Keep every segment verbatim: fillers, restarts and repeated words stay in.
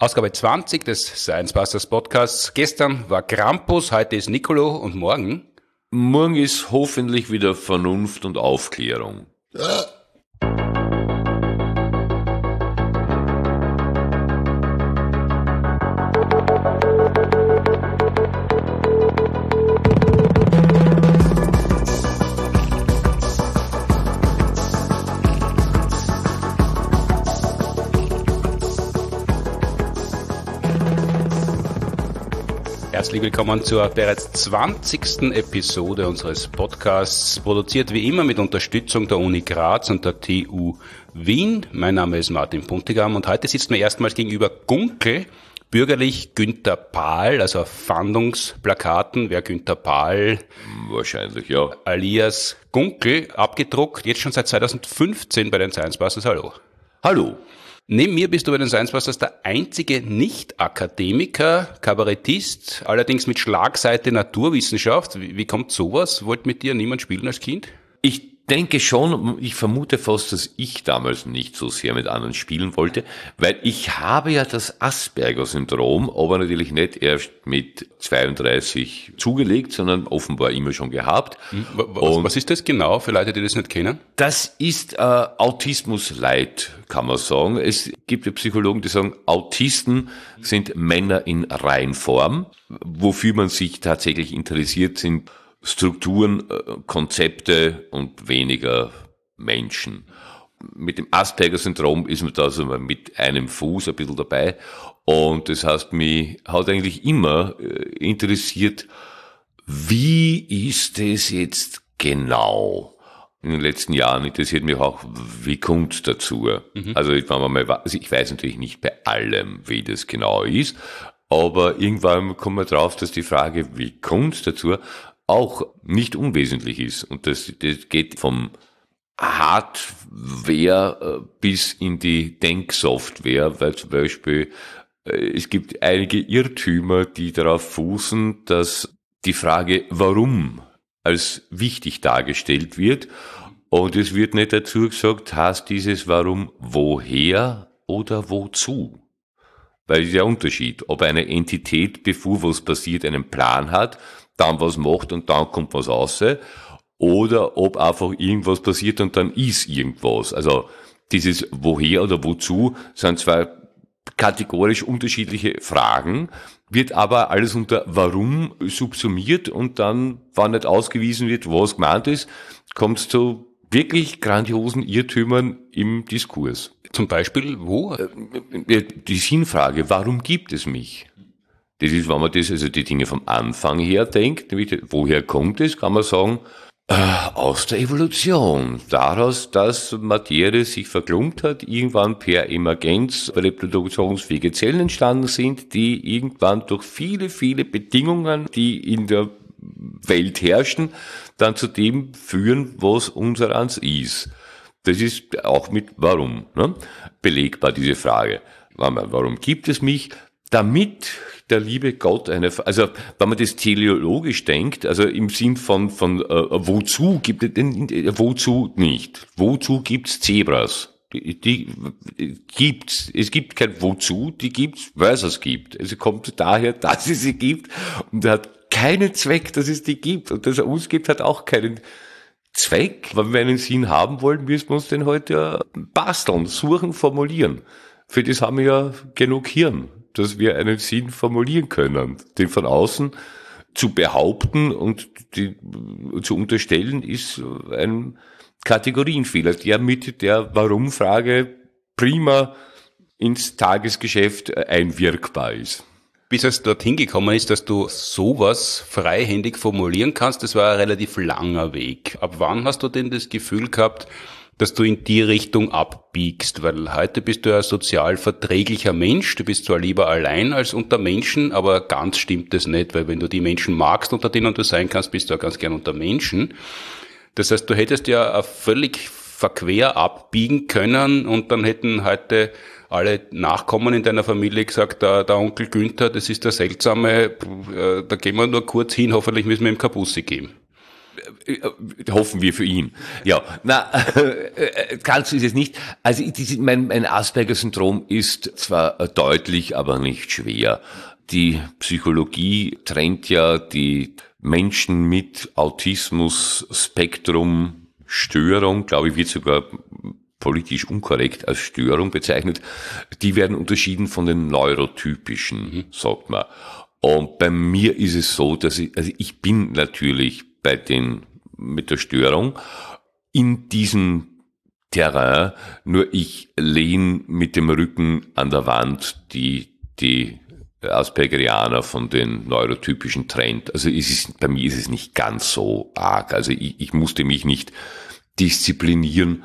Ausgabe zwanzig des Science Busters Podcasts. Gestern war Krampus, heute ist Nicolo und morgen? Morgen ist hoffentlich wieder Vernunft und Aufklärung. Herzlich willkommen zur bereits zwanzigsten Episode unseres Podcasts, produziert wie immer mit Unterstützung der Uni Graz und der T U Wien. Mein Name ist Martin Puntigam und heute sitzt mir erstmals gegenüber Gunkel, bürgerlich Günther Pahl, also auf Fahndungsplakaten, wer Günther Pahl, wahrscheinlich, ja, alias Gunkel, abgedruckt, jetzt schon seit zweitausendfünfzehn bei den Science Busters. Hallo. Hallo. Neben mir bist du bei den Science Busters der einzige Nicht-Akademiker, Kabarettist, allerdings mit Schlagseite Naturwissenschaft. Wie, wie kommt sowas? Wollte mit dir niemand spielen als Kind? Ich denke schon, ich vermute fast, dass ich damals nicht so sehr mit anderen spielen wollte, weil ich habe ja das Asperger-Syndrom, aber natürlich nicht erst mit zweiunddreißig zugelegt, sondern offenbar immer schon gehabt. Was, was ist das genau für Leute, die das nicht kennen? Das ist äh, Autismus Light, kann man sagen. Es gibt ja Psychologen, die sagen, Autisten sind Männer in Reinform. Wofür man sich tatsächlich interessiert, sind Strukturen, Konzepte und weniger Menschen. Mit dem Asperger-Syndrom ist man da so mit einem Fuß ein bisschen dabei. Und das heißt, mich hat eigentlich immer interessiert, wie ist es jetzt genau? In den letzten Jahren interessiert mich auch, wie kommt es dazu? Mhm. Also, wenn man mal, also ich weiß natürlich nicht bei allem, wie das genau ist, aber irgendwann kommt man drauf, dass die Frage, wie kommt es dazu, auch nicht unwesentlich ist. Und das, das geht vom Hardware bis in die Denksoftware, weil zum Beispiel es gibt einige Irrtümer, die darauf fußen, dass die Frage, warum, als wichtig dargestellt wird. Und es wird nicht dazu gesagt, heißt dieses Warum woher oder wozu? Weil es ist ja ein Unterschied, ob eine Entität, bevor was passiert, einen Plan hat, dann was macht und dann kommt was raus, oder ob einfach irgendwas passiert und dann ist irgendwas. Also dieses Woher oder Wozu sind zwei kategorisch unterschiedliche Fragen, wird aber alles unter Warum subsumiert und dann, wenn nicht ausgewiesen wird, was gemeint ist, kommt es zu wirklich grandiosen Irrtümern im Diskurs. Zum Beispiel wo? Die Sinnfrage, warum gibt es mich? Das ist, wenn man das, also die Dinge vom Anfang her denkt, nämlich woher kommt es, kann man sagen, äh, aus der Evolution. Daraus, dass Materie sich verklumpt hat, irgendwann per Emergenz reproduktionsfähige Zellen entstanden sind, die irgendwann durch viele, viele Bedingungen, die in der Welt herrschen, dann zu dem führen, was unsereins ist. Das ist auch mit Warum, ne, belegbar, diese Frage. Warum gibt es mich? Damit der liebe Gott eine, also wenn man das teleologisch denkt, also im Sinn von von äh, wozu gibt es denn wozu nicht? Wozu gibt's Zebras? Die, die gibt's. Es gibt kein wozu, die gibt's, weil es es gibt. Also kommt daher, dass es sie gibt und er hat keinen Zweck, dass es die gibt und dass er uns gibt, hat auch keinen Zweck. Wenn wir einen Sinn haben wollen, müssen wir uns den heute ja basteln, suchen, formulieren. Für das haben wir ja genug Hirn, dass wir einen Sinn formulieren können. Den von außen zu behaupten und die, zu unterstellen, ist ein Kategorienfehler, der mit der Warum-Frage prima ins Tagesgeschäft einwirkbar ist. Bis es dorthin gekommen ist, dass du sowas freihändig formulieren kannst, das war ein relativ langer Weg. Ab wann hast du denn das Gefühl gehabt, dass du in die Richtung abbiegst? Weil heute bist du ja ein sozial verträglicher Mensch, du bist zwar lieber allein als unter Menschen, aber ganz stimmt das nicht, weil wenn du die Menschen magst, unter denen du sein kannst, bist du ja ganz gern unter Menschen. Das heißt, du hättest ja völlig verquer abbiegen können und dann hätten heute alle Nachkommen in deiner Familie gesagt, der, der Onkel Günther, das ist der Seltsame, da gehen wir nur kurz hin, hoffentlich müssen wir ihm Kapusse geben. Hoffen wir für ihn. Ja, na, ganz so ist es nicht. Also mein, mein Asperger-Syndrom ist zwar deutlich, aber nicht schwer. Die Psychologie trennt ja die Menschen mit Autismus-Spektrum-Störung, glaube ich, wird sogar politisch unkorrekt als Störung bezeichnet. Die werden unterschieden von den neurotypischen, sagt man. Und bei mir ist es so, dass ich, also ich bin natürlich bei den, mit der Störung in diesem Terrain, nur ich lehne mit dem Rücken an der Wand, die, die Aspergerianer von den neurotypischen trennt. Also es ist, bei mir ist es nicht ganz so arg. Also ich, ich musste mich nicht disziplinieren,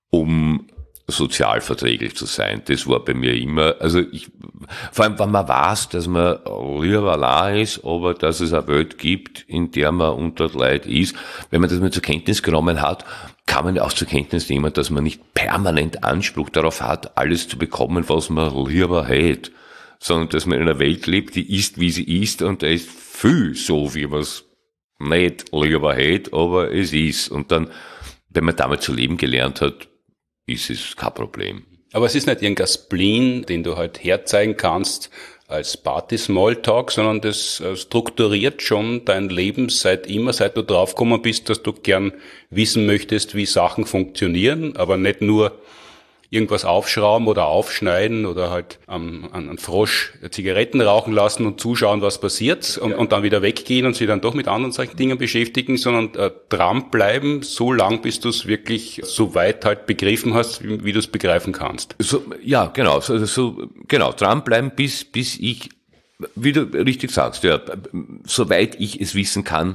um sozialverträglich zu sein. Das war bei mir immer, also ich, vor allem, wenn man weiß, dass man lieber allein ist, aber dass es eine Welt gibt, in der man unter Leid ist, wenn man das mal zur Kenntnis genommen hat, kann man auch zur Kenntnis nehmen, dass man nicht permanent Anspruch darauf hat, alles zu bekommen, was man lieber hätte, sondern dass man in einer Welt lebt, die ist, wie sie ist, und da ist viel so, wie man es nicht lieber hätte, aber es ist. Und dann, wenn man damit zu leben gelernt hat, ist es kein Problem. Aber es ist nicht irgendein Spleen, den du halt herzeigen kannst als Party-Smalltalk, sondern das strukturiert schon dein Leben seit immer, seit du draufgekommen bist, dass du gern wissen möchtest, wie Sachen funktionieren, aber nicht nur irgendwas aufschrauben oder aufschneiden oder halt an einen Frosch Zigaretten rauchen lassen und zuschauen, was passiert und, und dann wieder weggehen und sich dann doch mit anderen solchen Dingen beschäftigen, sondern äh, dranbleiben, so lang, bis du es wirklich so weit halt begriffen hast, wie, wie du es begreifen kannst. So, ja, genau, so, so, genau, dranbleiben, bis, bis ich, wie du richtig sagst, ja, soweit ich es wissen kann,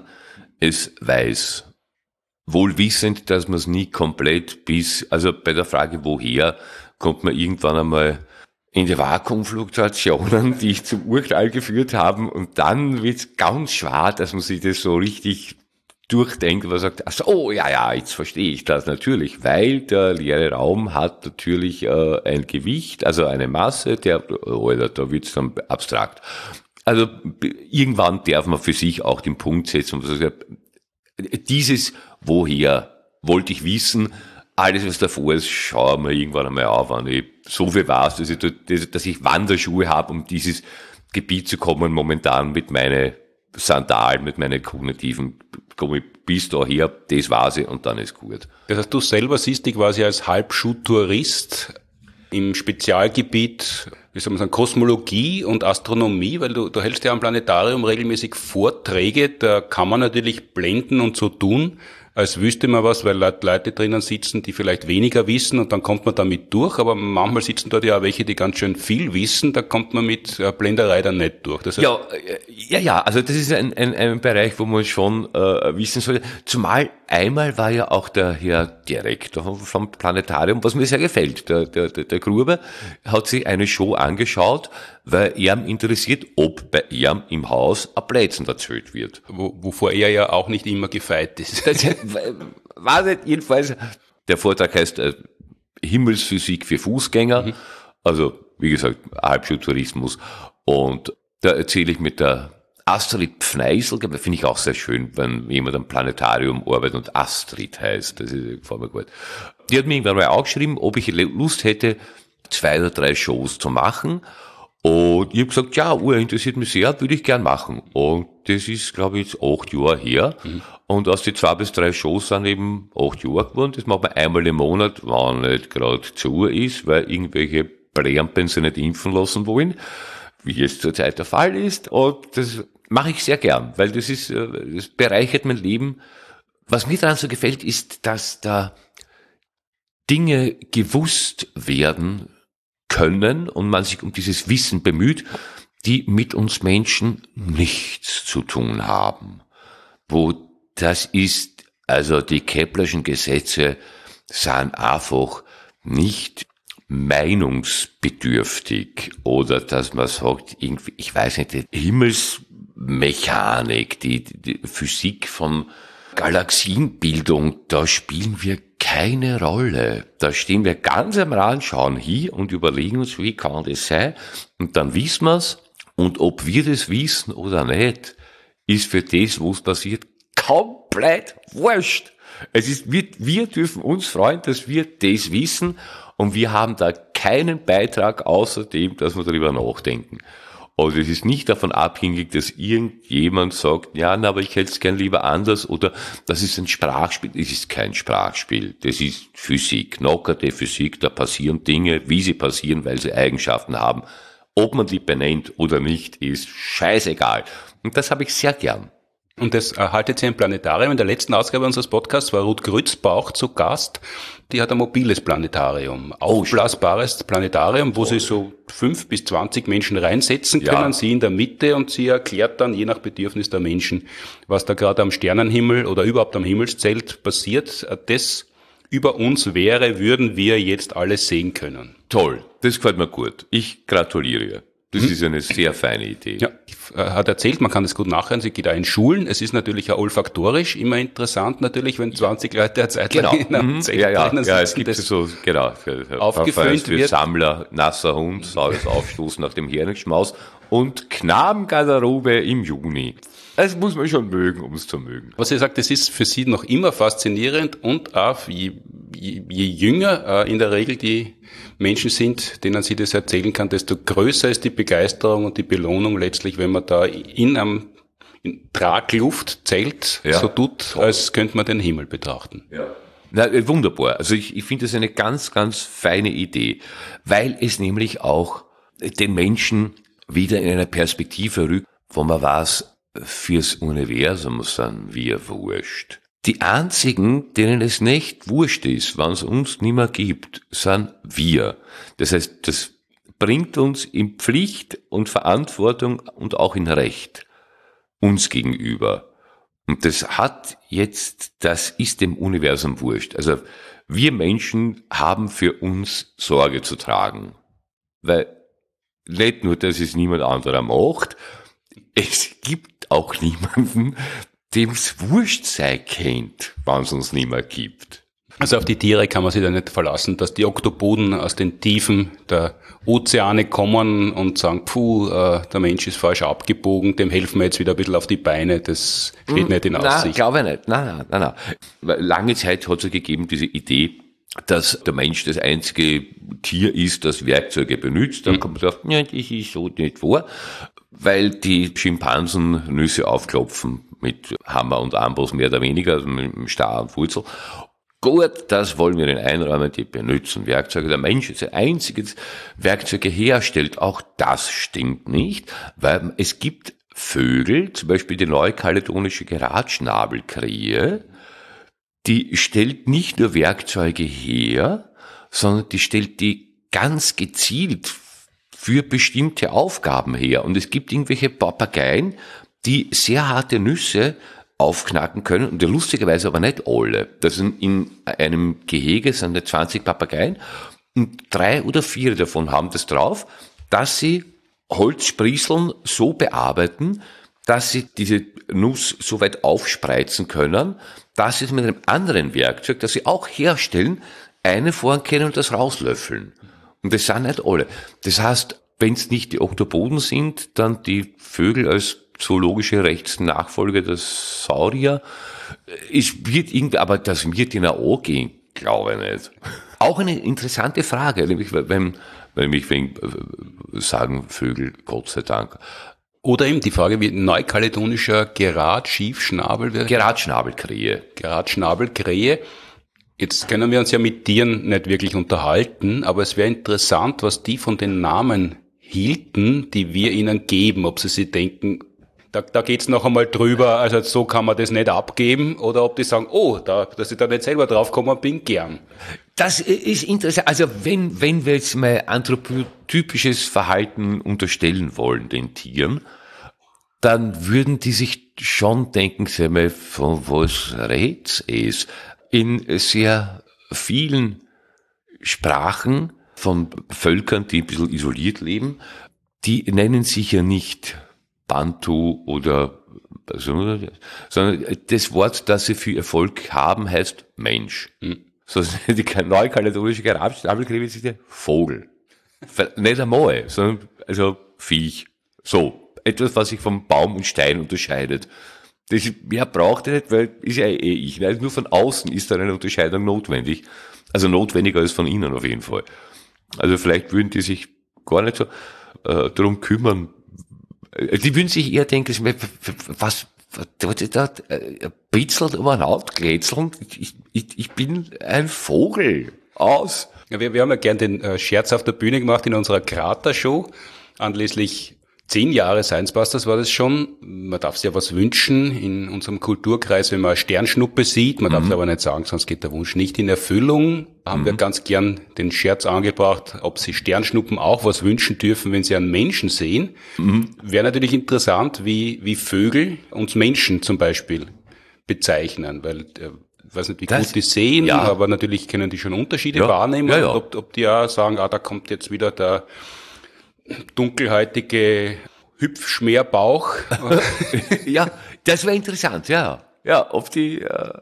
es weiß. Wohl wissend, dass man es nie komplett bis, also bei der Frage woher, kommt man irgendwann einmal in die Vakuumfluktuationen, die ich zum Urknall geführt haben, und dann wird es ganz schwer, dass man sich das so richtig durchdenkt, und man sagt, ach so, oh ja, ja, jetzt verstehe ich das natürlich, weil der leere Raum hat natürlich äh, ein Gewicht, also eine Masse, der, oder da wird es dann abstrakt. Also irgendwann darf man für sich auch den Punkt setzen und sagen, dieses woher wollte ich wissen, alles was davor ist, schaue mir irgendwann einmal auf, wenn ich so viel weiß, dass ich, dass ich Wanderschuhe habe, um dieses Gebiet zu kommen, momentan mit meinen Sandalen, mit meinen kognitiven, komme ich bis daher, das weiß ich und dann ist gut. Das heißt, du selber siehst dich quasi als Halbschuhtourist im Spezialgebiet, wie soll man sagen, Kosmologie und Astronomie, weil du, du hältst ja am Planetarium regelmäßig Vorträge, da kann man natürlich blenden und so tun, als wüsste man was, weil Leute drinnen sitzen, die vielleicht weniger wissen und dann kommt man damit durch, aber manchmal sitzen dort ja auch welche, die ganz schön viel wissen, da kommt man mit Blenderei dann nicht durch. Das heißt, ja, ja, ja, also das ist ein, ein, ein Bereich, wo man schon äh, wissen sollte, zumal einmal war ja auch der Herr Direktor vom Planetarium, was mir sehr gefällt, der, der, der Gruber hat sich eine Show angeschaut, weil er interessiert, ob bei ihm im Haus ein Plätzchen erzählt wird. Wo, wovor er ja auch nicht immer gefeit ist. Das war nicht, jedenfalls, der Vortrag heißt äh, Himmelsphysik für Fußgänger, mhm. Also wie gesagt, Halbschultourismus, und da erzähle ich mit der Astrid Pfneisel, finde ich auch sehr schön, wenn jemand am Planetarium arbeitet und Astrid heißt, das ist, gefällt mir gut. Die hat mir irgendwann mal auch geschrieben, ob ich Lust hätte, zwei oder drei Shows zu machen. Und ich habe gesagt, ja, Uhr interessiert mich sehr, würde ich gern machen. Und das ist, glaube ich, jetzt acht Jahre her. Mhm. Und aus die zwei bis drei Shows sind eben acht Jahre geworden. Das macht man einmal im Monat, wenn nicht gerade zu ist, weil irgendwelche Präampen sich nicht impfen lassen wollen, wie es zurzeit der Fall ist. Und das mache ich sehr gern, weil das ist, das bereichert mein Leben. Was mir daran so gefällt, ist, dass da Dinge gewusst werden können und man sich um dieses Wissen bemüht, die mit uns Menschen nichts zu tun haben. Wo das ist, also die Keplerschen Gesetze sind einfach nicht meinungsbedürftig oder dass man sagt, irgendwie, ich weiß nicht, die Himmelsmechanik, die, die Physik von Galaxienbildung, da spielen wir keine Rolle. Da stehen wir ganz am Rand, schauen hier und überlegen uns, wie kann das sein? Und dann wissen wir's. Und ob wir das wissen oder nicht, ist für das, wo es passiert, komplett komplett wurscht. Es ist, wir, wir dürfen uns freuen, dass wir das wissen und wir haben da keinen Beitrag außer dem, dass wir darüber nachdenken. Also es ist nicht davon abhängig, dass irgendjemand sagt, ja, na, aber ich hätte es gern lieber anders oder das ist ein Sprachspiel. Es ist kein Sprachspiel, das ist Physik, knockerte Physik, da passieren Dinge, wie sie passieren, weil sie Eigenschaften haben. Ob man die benennt oder nicht, ist scheißegal. Und das habe ich sehr gern. Und das erhaltet sie im Planetarium. In der letzten Ausgabe unseres Podcasts war Ruth Grützbauch zu Gast. Die hat ein mobiles Planetarium, aufblasbares Planetarium, wo oh. sie so fünf bis zwanzig Menschen reinsetzen können, ja. Sie in der Mitte und sie erklärt dann, je nach Bedürfnis der Menschen, was da gerade am Sternenhimmel oder überhaupt am Himmelszelt passiert. Das über uns wäre, würden wir jetzt alles sehen können. Toll, das gefällt mir gut. Ich gratuliere ihr. Das hm. ist eine sehr feine Idee. Ja, hat erzählt, man kann das gut nachhören, sie geht auch in Schulen. Es ist natürlich auch olfaktorisch immer interessant, natürlich, wenn zwanzig Leute eine Zeit lang genau. in einem Zelt ja, ja, drinnen ja, sitzen, es gibt so, genau, für, aufgefüllt für wird. Sammler, nasser Hund, saures Aufstoßen nach dem Heringsschmaus und Knabengarderobe im Juni. Das muss man schon mögen, um es zu mögen. Was sie sagt, das ist für sie noch immer faszinierend und auch je, je, je jünger äh, in der Regel die Menschen sind, denen sie das erzählen kann, desto größer ist die Begeisterung und die Belohnung letztlich, wenn man da in einem in Tragluftzelt ja. so tut, als könnte man den Himmel betrachten. Ja. Na, wunderbar. Also ich, ich finde das eine ganz, ganz feine Idee, weil es nämlich auch den Menschen wieder in eine Perspektive rückt, wo man weiß, fürs Universum sind wir wurscht. Die einzigen, denen es nicht wurscht ist, wenn es uns nicht mehr gibt, sind wir. Das heißt, das bringt uns in Pflicht und Verantwortung und auch in Recht uns gegenüber. Und das hat jetzt, das ist dem Universum wurscht. Also wir Menschen haben für uns Sorge zu tragen. Weil nicht nur, dass es niemand anderer macht, es gibt auch niemanden, dem es wurscht sein kennt, wenn es uns nicht mehr gibt. Also auf die Tiere kann man sich da nicht verlassen, dass die Oktopoden aus den Tiefen der Ozeane kommen und sagen, puh, äh, der Mensch ist falsch abgebogen, dem helfen wir jetzt wieder ein bisschen auf die Beine, das steht nicht in Aussicht. Nein, glaube ich nicht. Nein, nein, nein, nein. Lange Zeit hat es ja gegeben, diese Idee, dass der Mensch das einzige Tier ist, das Werkzeuge benutzt. Dann kommt man sagen, ja, das ist so nicht wahr, weil die Schimpansen Nüsse aufklopfen mit Hammer und Amboss mehr oder weniger, also mit dem Star und Wurzel. Gut, das wollen wir in einräumen, die benutzen Werkzeuge. Der Mensch ist ein einziges Werkzeuge herstellt. Auch das stimmt nicht, weil es gibt Vögel, zum Beispiel die neukaledonische Geratschnabelkrähe, die stellt nicht nur Werkzeuge her, sondern die stellt die ganz gezielt für bestimmte Aufgaben her. Und es gibt irgendwelche Papageien, die sehr harte Nüsse aufknacken können, und lustigerweise aber nicht alle. Das sind in einem Gehege sind nicht zwanzig Papageien und drei oder vier davon haben das drauf, dass sie Holzsprießeln so bearbeiten, dass sie diese Nuss so weit aufspreizen können, dass sie es mit einem anderen Werkzeug, das sie auch herstellen, eine vorn können und das rauslöffeln. Und das sind nicht alle. Das heißt, wenn es nicht die Oktopoden sind, dann die Vögel als zoologische Rechtsnachfolger der Saurier. Es wird irgendwie, aber das wird ihnen auch gehen, glaube ich nicht. Auch eine interessante Frage, nämlich wenn, wenn ich wegen sagen Vögel, Gott sei Dank. Oder eben die Frage, wie neukaledonischer Geratschiefschnabel wird. Geratschnabelkrähe. Geratschnabelkrähe. Jetzt können wir uns ja mit Tieren nicht wirklich unterhalten, aber es wäre interessant, was die von den Namen hielten, die wir ihnen geben, ob sie sich denken, da, da geht's noch einmal drüber, also so kann man das nicht abgeben, oder ob die sagen, oh, da, dass ich da nicht selber draufgekommen bin, gern. Das ist interessant. Also wenn, wenn wir jetzt mal anthropotypisches Verhalten unterstellen wollen den Tieren, dann würden die sich schon denken, sag mal, von was red's es? In sehr vielen Sprachen von Völkern, die ein bisschen isoliert leben, die nennen sich ja nicht Bantu oder, also, sondern das Wort, das sie für Erfolg haben, heißt Mensch. Hm. So, die neukaledonische Geratschnabelkrähe ist der Vogel. Nicht einmal, sondern, also Viech. So. Etwas, was sich vom Baum und Stein unterscheidet. Das, mehr braucht er nicht, weil ist ja eh ich. Ne? Nur von außen ist da eine Unterscheidung notwendig. Also notwendiger als von innen auf jeden Fall. Also vielleicht würden die sich gar nicht so äh, darum kümmern. Die würden sich eher denken, was, was ist da, äh, bitzelt um ein Haut, glätzeln? Ich, ich, ich bin ein Vogel. Aus. Ja, wir, wir haben ja gern den äh, Scherz auf der Bühne gemacht in unserer Krater-Show. Anlässlich zehn Jahre Science Busters war das schon. Man darf sich ja was wünschen in unserem Kulturkreis, wenn man eine Sternschnuppe sieht. Man mhm. darf es aber nicht sagen, sonst geht der Wunsch nicht in Erfüllung. Haben mhm. wir ganz gern den Scherz angebracht, ob sie Sternschnuppen auch was wünschen dürfen, wenn sie einen Menschen sehen. Mhm. Wäre natürlich interessant, wie, wie Vögel uns Menschen zum Beispiel bezeichnen, weil äh, ich weiß nicht, wie das, gut die sehen, ja. aber natürlich können die schon Unterschiede ja. wahrnehmen. Ja, ja. Ob, ob die ja sagen, ah, da kommt jetzt wieder der dunkelhäutige Hüpfschmerbauch. Ja, das wäre interessant, ja. Ja, ob die äh,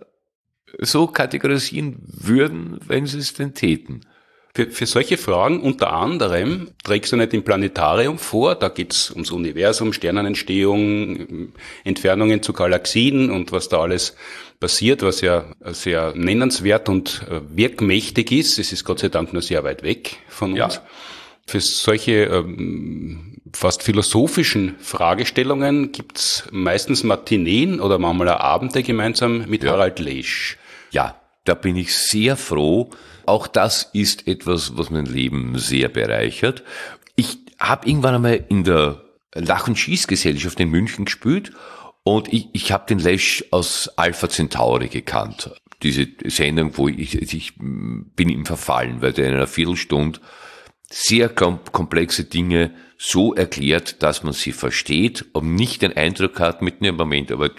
so kategorisieren würden, wenn sie es denn täten. Für, für solche Fragen unter anderem trägst du nicht im Planetarium vor, da geht's ums Universum, Sternenentstehung, Entfernungen zu Galaxien und was da alles passiert, was ja sehr nennenswert und wirkmächtig ist. Es ist Gott sei Dank nur sehr weit weg von uns. Ja. Für solche ähm, fast philosophischen Fragestellungen gibt's meistens Matineen oder manchmal Abende gemeinsam mit ja. Harald Lesch. Ja, da bin ich sehr froh. Auch das ist etwas, was mein Leben sehr bereichert. Ich habe irgendwann einmal in der Lach- und Schießgesellschaft in München gespielt und ich, ich habe den Lesch aus Alpha Centauri gekannt. Diese Sendung, wo ich, ich bin ihm verfallen, weil der in einer Viertelstunde sehr komplexe Dinge so erklärt, dass man sie versteht und nicht den Eindruck hat, mitten im Moment, aber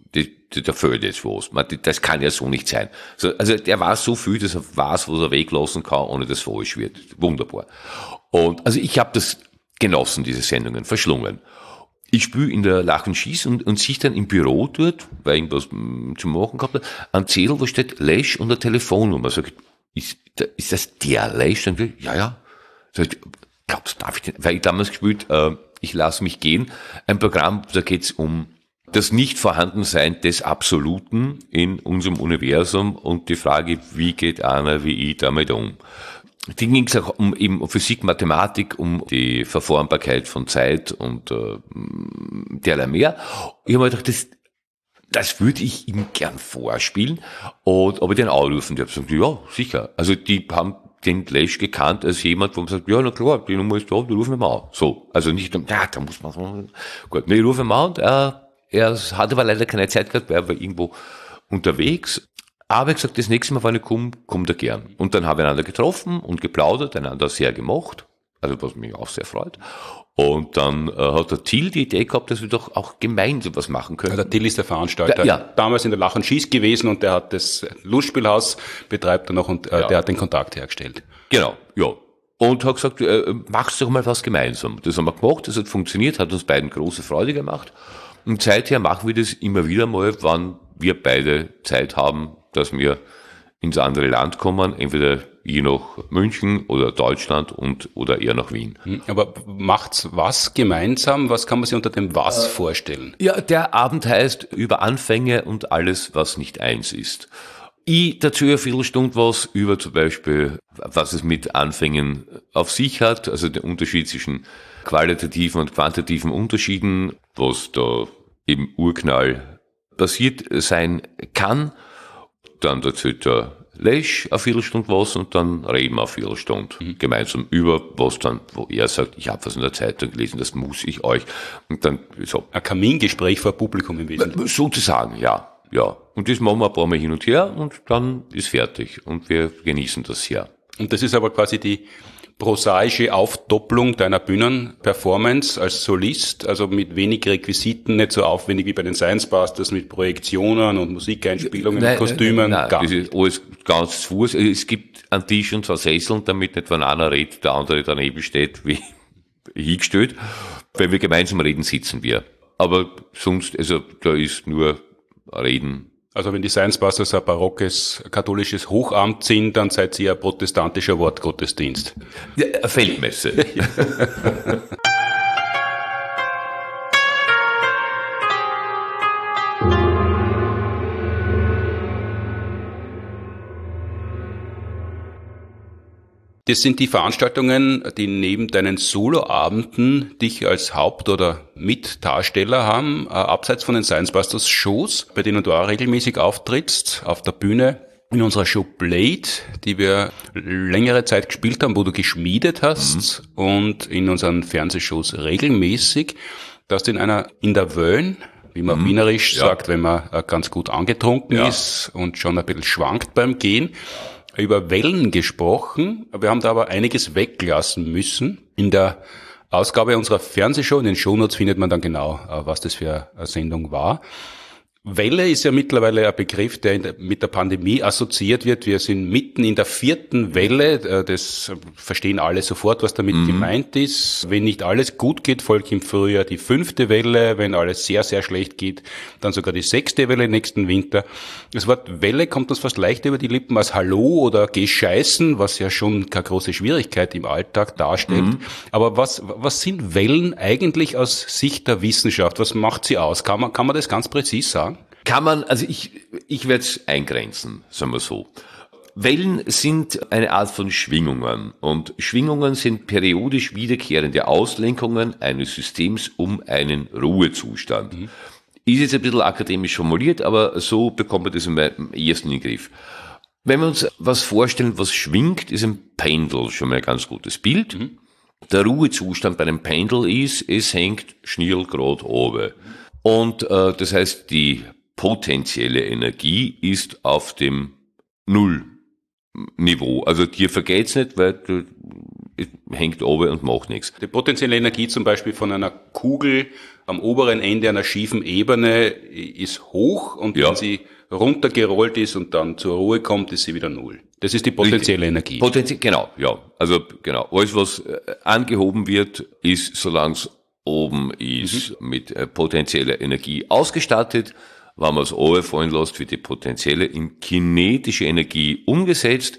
da fehlt jetzt was. Das kann ja so nicht sein. Also der weiß so viel, dass er weiß, was er weglassen kann, ohne dass es falsch wird. Wunderbar. Und also ich habe das genossen, diese Sendungen, verschlungen. Ich spiele in der Lach- und Schieß und, und sich dann im Büro dort, weil irgendwas zu machen gehabt hat, ein Zettel, wo steht Lesch und eine Telefonnummer. Sag ich, ist, ist das der Lesch? Dann will ich, ja, ja. Sag ich, glaubst du, darf ich denn? Weil ich damals gespielt, äh, ich lasse mich gehen. Ein Programm, da geht's um das Nicht-Vorhandensein des Absoluten in unserem Universum und die Frage, wie geht einer wie ich damit um? Da ging es auch um eben Physik, Mathematik, um die Verformbarkeit von Zeit und äh, derlei mehr. Ich habe mir gedacht, das, das würde ich ihm gern vorspielen und ob ich den anrufen. Die haben gesagt, ja, sicher. Also die haben den Lesch gekannt als jemand, wo man sagt, ja, na klar, die Nummer ist da, die rufen wir mal an. So, also nicht, ja, da muss man so, gut, ne, ich rufe mal an und er Er hat aber leider keine Zeit gehabt, weil er war irgendwo unterwegs. Aber ich gesagt, das nächste Mal, wenn ich komme, kommt er gern. Und dann haben wir einander getroffen und geplaudert, einander sehr gemocht, also was mich auch sehr freut. Und dann äh, hat der Till die Idee gehabt, dass wir doch auch gemeinsam was machen können. Ja, der Till ist der Veranstalter. Der, ja. Damals in der Lach- und Schieß gewesen und der hat das Lustspielhaus, betreibt er noch und äh, ja. der hat den Kontakt hergestellt. Genau, ja. Und hat gesagt, äh, machst doch mal was gemeinsam. Das haben wir gemacht, das hat funktioniert, hat uns beiden große Freude gemacht. Und seither machen wir das immer wieder mal, wann wir beide Zeit haben, dass wir ins andere Land kommen, entweder ich nach München oder Deutschland und oder eher nach Wien. Aber macht's was gemeinsam? Was kann man sich unter dem Was äh, vorstellen? Ja, der Abend heißt über Anfänge und alles, was nicht eins ist. Ich dazu eine Viertelstunde was über zum Beispiel, was es mit Anfängen auf sich hat, also der Unterschied zwischen qualitativen und quantitativen Unterschieden, was da im Urknall passiert sein kann. Dann erzählt der Lesch eine Viertelstunde was und dann reden wir eine Viertelstunde mhm. gemeinsam über was dann, wo er sagt, ich habe was in der Zeitung gelesen, das muss ich euch. Und dann so. Ein Kamingespräch vor Publikum im Wesentlichen. Sozusagen, ja. Ja. Und das machen wir ein paar Mal hin und her und dann ist fertig. Und wir genießen das sehr. Und das ist aber quasi die prosaische Aufdopplung deiner Bühnenperformance als Solist, also mit wenig Requisiten, nicht so aufwendig wie bei den Science Busters mit Projektionen und Musikeinspielungen, nein, Kostümen. Nein, nein, das ist alles ganz zu Fuß. Es gibt einen Tisch und zwei Sesseln, damit nicht, wenn einer redet, der andere daneben steht, wie hingestellt. Wenn wir gemeinsam reden, sitzen wir. Aber sonst, also da ist nur Reden. Also wenn die Science Busters ein barockes katholisches Hochamt sind, dann seid ihr ein protestantischer Wortgottesdienst. Ja, eine Feldmesse. Das sind die Veranstaltungen, die neben deinen Soloabenden dich als Haupt- oder Mitdarsteller haben, äh, abseits von den Science Busters Shows, bei denen du auch regelmäßig auftrittst, auf der Bühne. In unserer Show Blade, die wir längere Zeit gespielt haben, wo du geschmiedet hast, mhm. und in unseren Fernsehshows regelmäßig, dass du in einer, in der Wöhn, wie man mhm. wienerisch ja. sagt, wenn man äh, ganz gut angetrunken ja. ist und schon ein bisschen schwankt beim Gehen, über Wellen gesprochen. Wir haben da aber einiges weglassen müssen. In der Ausgabe unserer Fernsehshow, in den Shownotes findet man dann genau, was das für eine Sendung war. Welle ist ja mittlerweile ein Begriff, der, der mit der Pandemie assoziiert wird. Wir sind mitten in der vierten Welle. Das verstehen alle sofort, was damit mhm. gemeint ist. Wenn nicht alles gut geht, folgt im Frühjahr die fünfte Welle. Wenn alles sehr, sehr schlecht geht, dann sogar die sechste Welle nächsten Winter. Das Wort Welle kommt uns fast leicht über die Lippen als Hallo oder Geh scheißen, was ja schon keine große Schwierigkeit im Alltag darstellt. Mhm. Aber was, was sind Wellen eigentlich aus Sicht der Wissenschaft? Was macht sie aus? Kann man, kann man das ganz präzise sagen? Kann man, also ich, ich werde es eingrenzen, sagen wir so. Wellen sind eine Art von Schwingungen und Schwingungen sind periodisch wiederkehrende Auslenkungen eines Systems um einen Ruhezustand. Mhm. Ist jetzt ein bisschen akademisch formuliert, aber so bekommt man das im ersten in den Griff. Wenn wir uns was vorstellen, was schwingt, ist ein Pendel schon mal ein ganz gutes Bild. Mhm. Der Ruhezustand bei einem Pendel ist, es hängt schnell gerade oben. Und äh, das heißt, die potenzielle Energie ist auf dem Nullniveau. Also dir vergeht's nicht, weil du, es hängt oben und macht nichts. Die potenzielle Energie zum Beispiel von einer Kugel am oberen Ende einer schiefen Ebene ist hoch und ja. wenn sie runtergerollt ist und dann zur Ruhe kommt, ist sie wieder null. Das ist die potenzielle Energie. Potenzie- genau, ja. Also genau. Alles, was angehoben wird, ist, solange es oben ist, mhm. mit äh, potenzieller Energie ausgestattet. Wenn man es runterfallen lässt, wird die potenzielle in kinetische Energie umgesetzt.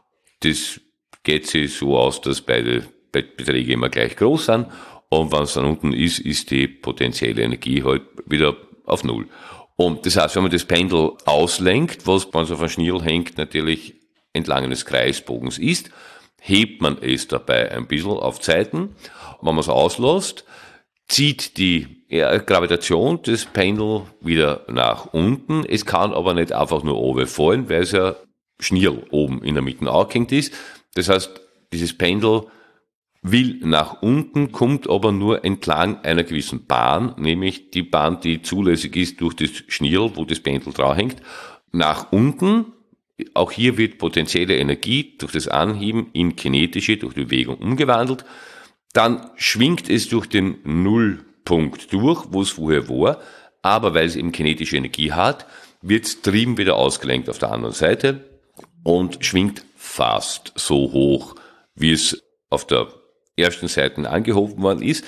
Das geht sich so aus, dass beide Beträge immer gleich groß sind. Und wenn es dann unten ist, ist die potenzielle Energie halt wieder auf Null. Und das heißt, wenn man das Pendel auslenkt, was, wenn es auf einem Schnirl hängt, natürlich entlang eines Kreisbogens ist, hebt man es dabei ein bisschen auf Zeiten. Wenn man es auslässt, zieht die Gravitation des Pendel wieder nach unten. Es kann aber nicht einfach nur oben fallen, weil es ja Schnirl oben in der Mitte angehängt ist. Das heißt, dieses Pendel will nach unten, kommt aber nur entlang einer gewissen Bahn, nämlich die Bahn, die zulässig ist durch das Schnirl, wo das Pendel draufhängt, nach unten. Auch hier wird potenzielle Energie durch das Anheben in kinetische, durch die Bewegung umgewandelt. Dann schwingt es durch den Nullpunkt durch, wo es vorher war, aber weil es eben kinetische Energie hat, wird es drüben wieder ausgelenkt auf der anderen Seite und schwingt fast so hoch, wie es auf der ersten Seite angehoben worden ist.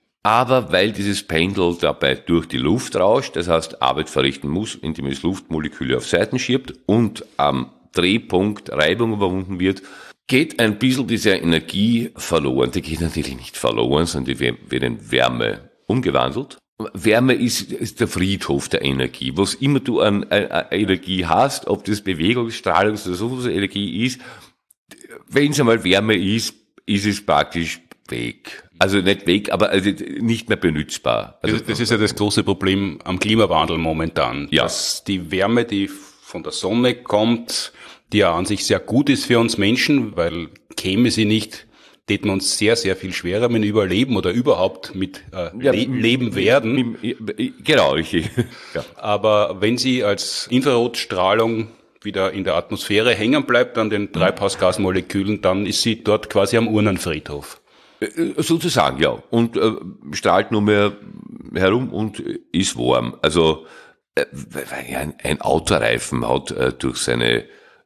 Aber weil dieses Pendel dabei durch die Luft rauscht, das heißt Arbeit verrichten muss, indem es Luftmoleküle auf Seiten schiebt und am Drehpunkt Reibung überwunden wird, geht ein bisschen diese Energie verloren. Die geht natürlich nicht verloren, sondern die wird in Wärme umgewandelt. Wärme ist, ist der Friedhof der Energie. Was immer du an, an, an Energie hast, ob das Bewegungsstrahlungs- oder so Energie ist, wenn es einmal Wärme ist, ist es praktisch weg. Also nicht weg, aber also nicht mehr benutzbar. Also das, das ist ja das große Problem am Klimawandel momentan. Ja. Dass die Wärme, die von der Sonne kommt, die ja an sich sehr gut ist für uns Menschen, weil käme sie nicht, täten wir uns sehr, sehr viel schwerer mit Überleben oder überhaupt mit äh, ja, le- Leben werden. Genau, richtig. Ja. Aber wenn sie als Infrarotstrahlung wieder in der Atmosphäre hängen bleibt an den Treibhausgasmolekülen, dann ist sie dort quasi am Urnenfriedhof. Sozusagen, ja. Und äh, strahlt nur mehr herum und ist warm. Also äh, ein, ein Autoreifen hat äh, durch seine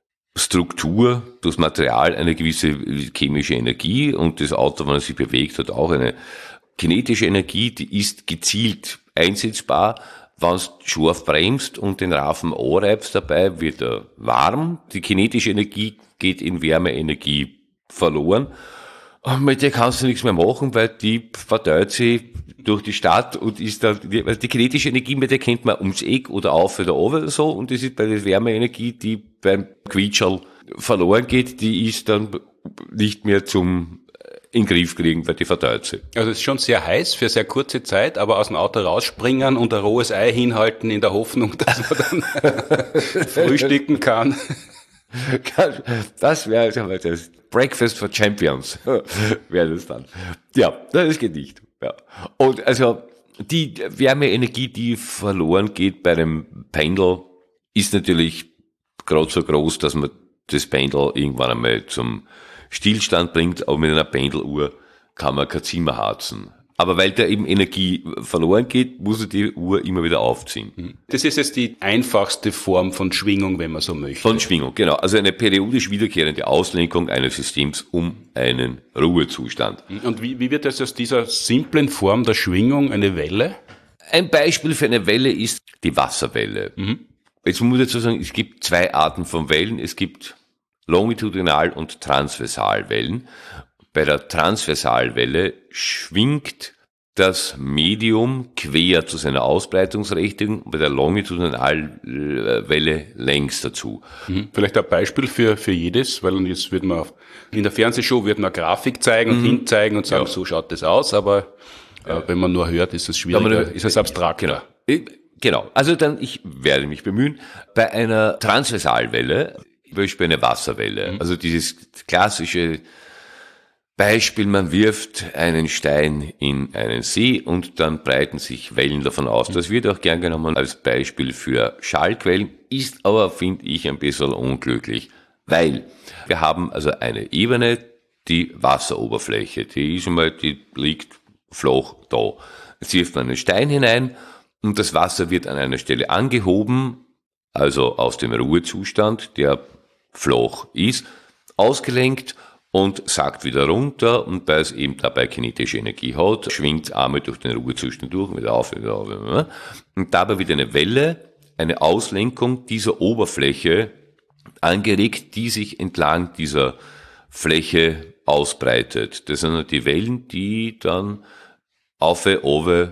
Struktur, durchs Material eine gewisse chemische Energie und das Auto, wenn es sich bewegt, hat auch eine kinetische Energie, die ist gezielt einsetzbar. Wenn du scharf bremst und den Reifen anreibst dabei, wird er warm. Die kinetische Energie geht in Wärmeenergie verloren. Und mit der kannst du nichts mehr machen, weil die verteilt sich durch die Stadt und ist dann, die, die kinetische Energie, mit der kennt man ums Eck oder auf oder runter oder so. Und das ist bei der Wärmeenergie, die beim Quietscherl verloren geht, die ist dann nicht mehr zum in den Griff kriegen, weil die verteilt sind. Also es ist schon sehr heiß für sehr kurze Zeit, aber aus dem Auto rausspringen und ein rohes Ei hinhalten in der Hoffnung, dass man dann frühstücken kann. Das wäre das Breakfast for Champions, wäre das dann. Ja, das geht nicht. Ja. Und also die Wärmeenergie, die verloren geht bei dem Pendel, ist natürlich gerade so groß, dass man das Pendel irgendwann einmal zum Stillstand bringt, aber mit einer Pendeluhr kann man kein Zimmer heizen. Aber weil da eben Energie verloren geht, muss er die Uhr immer wieder aufziehen. Das ist jetzt die einfachste Form von Schwingung, wenn man so möchte. Von Schwingung, genau. Also eine periodisch wiederkehrende Auslenkung eines Systems um einen Ruhezustand. Und wie, wie wird das aus dieser simplen Form der Schwingung eine Welle? Ein Beispiel für eine Welle ist die Wasserwelle. Mhm. Jetzt muss ich dazu sagen, es gibt zwei Arten von Wellen. Es gibt Longitudinal- und Transversalwellen. Bei der Transversalwelle schwingt das Medium quer zu seiner Ausbreitungsrichtung, bei der Longitudinalwelle längs dazu. Mhm. Vielleicht ein Beispiel für, für jedes, weil jetzt wird man, in der Fernsehshow wird man eine Grafik zeigen und mhm. hinzeigen und sagen, ja. so schaut das aus, aber ja. äh, wenn man nur hört, ist es schwieriger, nur, ist es abstrakter. Genau. genau. Also dann, ich werde mich bemühen, bei einer Transversalwelle, zum Beispiel eine Wasserwelle, mhm. also dieses klassische Beispiel, man wirft einen Stein in einen See und dann breiten sich Wellen davon aus. Das wird auch gern genommen als Beispiel für Schallquellen, ist aber, finde ich, ein bisschen unglücklich, weil wir haben also eine Ebene, die Wasseroberfläche, die ist einmal, die liegt flach da. Jetzt wirft man einen Stein hinein und das Wasser wird an einer Stelle angehoben, also aus dem Ruhezustand, der flach ist, ausgelenkt und sackt wieder runter, und weil es eben dabei kinetische Energie hat, schwingt es einmal durch den Ruhezustand durch, wieder auf, wieder auf, und dabei wird eine Welle, eine Auslenkung dieser Oberfläche angeregt, die sich entlang dieser Fläche ausbreitet. Das sind die Wellen, die dann auf, oben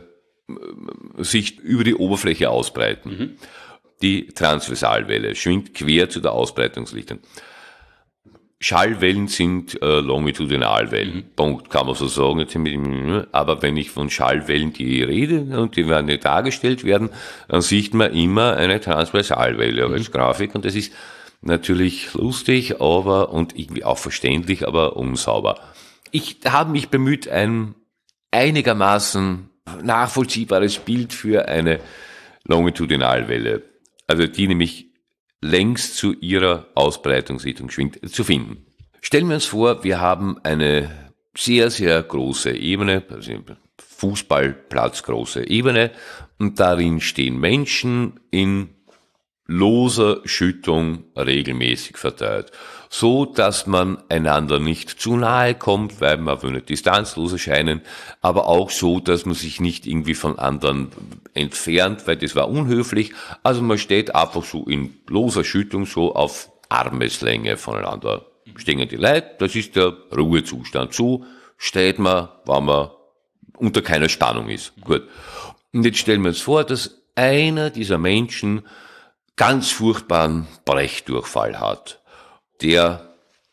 sich über die Oberfläche ausbreiten. Mhm. Die Transversalwelle schwingt quer zu der Ausbreitungsrichtung. Schallwellen sind äh, Longitudinalwellen. Mhm. Punkt, kann man so sagen. Aber wenn ich von Schallwellen die rede und die werden nicht dargestellt werden, dann sieht man immer eine Transversalwelle mhm. als Grafik, und das ist natürlich lustig, aber und irgendwie auch verständlich, aber unsauber. Ich habe mich bemüht, ein einigermaßen nachvollziehbares Bild für eine Longitudinalwelle, also die nämlich längs zu ihrer Ausbreitungsrichtung schwingt, zu finden. Stellen wir uns vor, wir haben eine sehr, sehr große Ebene, also Fußballplatz große Ebene, und darin stehen Menschen in loser Schüttung regelmäßig verteilt, so dass man einander nicht zu nahe kommt, weil man will nicht distanzlos erscheinen, aber auch so, dass man sich nicht irgendwie von anderen entfernt, weil das war unhöflich. Also man steht einfach so in loser Schüttung so auf Armeslänge voneinander. Stehen die Leute, das ist der Ruhezustand. So steht man, wenn man unter keiner Spannung ist. Gut. Und jetzt stellen wir uns vor, dass einer dieser Menschen ganz furchtbaren Brechdurchfall hat. Der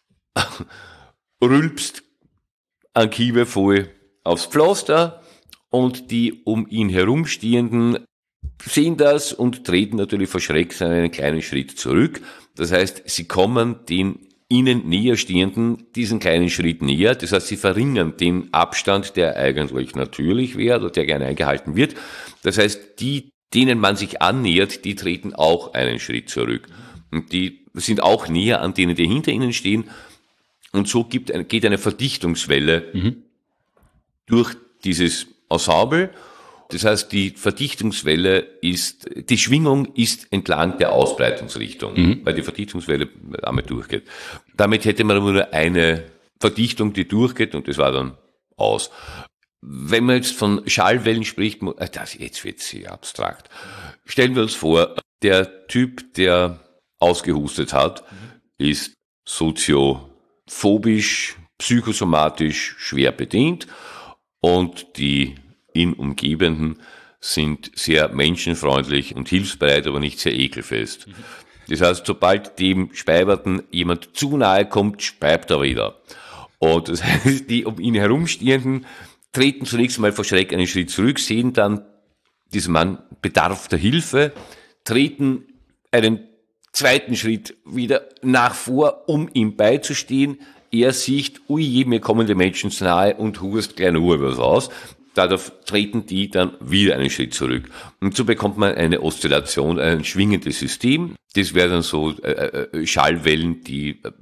rülpst an Kiewe voll aufs Pflaster, und die um ihn herumstehenden sehen das und treten natürlich verschreckt einen kleinen Schritt zurück. Das heißt, sie kommen den ihnen näher stehenden diesen kleinen Schritt näher. Das heißt, sie verringern den Abstand, der eigentlich natürlich wäre oder der gerne eingehalten wird. Das heißt, die, denen man sich annähert, die treten auch einen Schritt zurück. Und die sind auch näher an denen, die hinter ihnen stehen. Und so gibt, geht eine Verdichtungswelle mhm. durch dieses Ensemble. Das heißt, die Verdichtungswelle ist, die Schwingung ist entlang der Ausbreitungsrichtung, mhm. weil die Verdichtungswelle einmal durchgeht. Damit hätte man nur eine Verdichtung, die durchgeht, und das war dann aus. Wenn man jetzt von Schallwellen spricht, das, jetzt wird es sehr abstrakt. Stellen wir uns vor, der Typ, der ausgehustet hat, mhm. ist soziophobisch, psychosomatisch schwer bedient, und die ihn Umgebenden sind sehr menschenfreundlich und hilfsbereit, aber nicht sehr ekelfest. Mhm. Das heißt, sobald dem Speiberten jemand zu nahe kommt, speibt er wieder. Und das heißt, die um ihn herumstehenden treten zunächst einmal vor Schreck einen Schritt zurück, sehen dann, dieser Mann bedarf der Hilfe, treten einen zweiten Schritt wieder nach vor, um ihm beizustehen. Er sieht, ui, mir kommen die Menschen zu nahe und hust gleich nur was aus. Dadurch treten die dann wieder einen Schritt zurück. Und so bekommt man eine Oszillation, ein schwingendes System. Das wären dann so äh, äh, Schallwellen, die äh,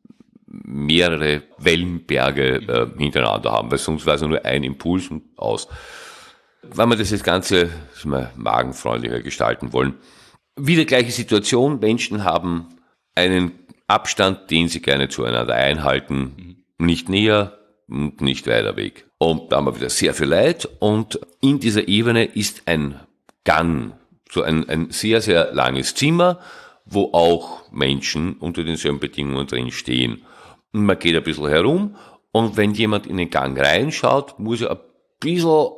mehrere Wellenberge äh, hintereinander haben, weil sonst war es nur ein Impuls und aus. Wenn wir das jetzt Ganze mal magenfreundlicher gestalten wollen. Wieder gleiche Situation, Menschen haben einen Abstand, den sie gerne zueinander einhalten, nicht näher und nicht weiter weg. Und da haben wir wieder sehr viel Leid und in dieser Ebene ist ein Gang, so ein, ein sehr, sehr langes Zimmer, wo auch Menschen unter denselben Bedingungen drin stehen. Und man geht ein bisschen herum und wenn jemand in den Gang reinschaut, muss er ein bisschen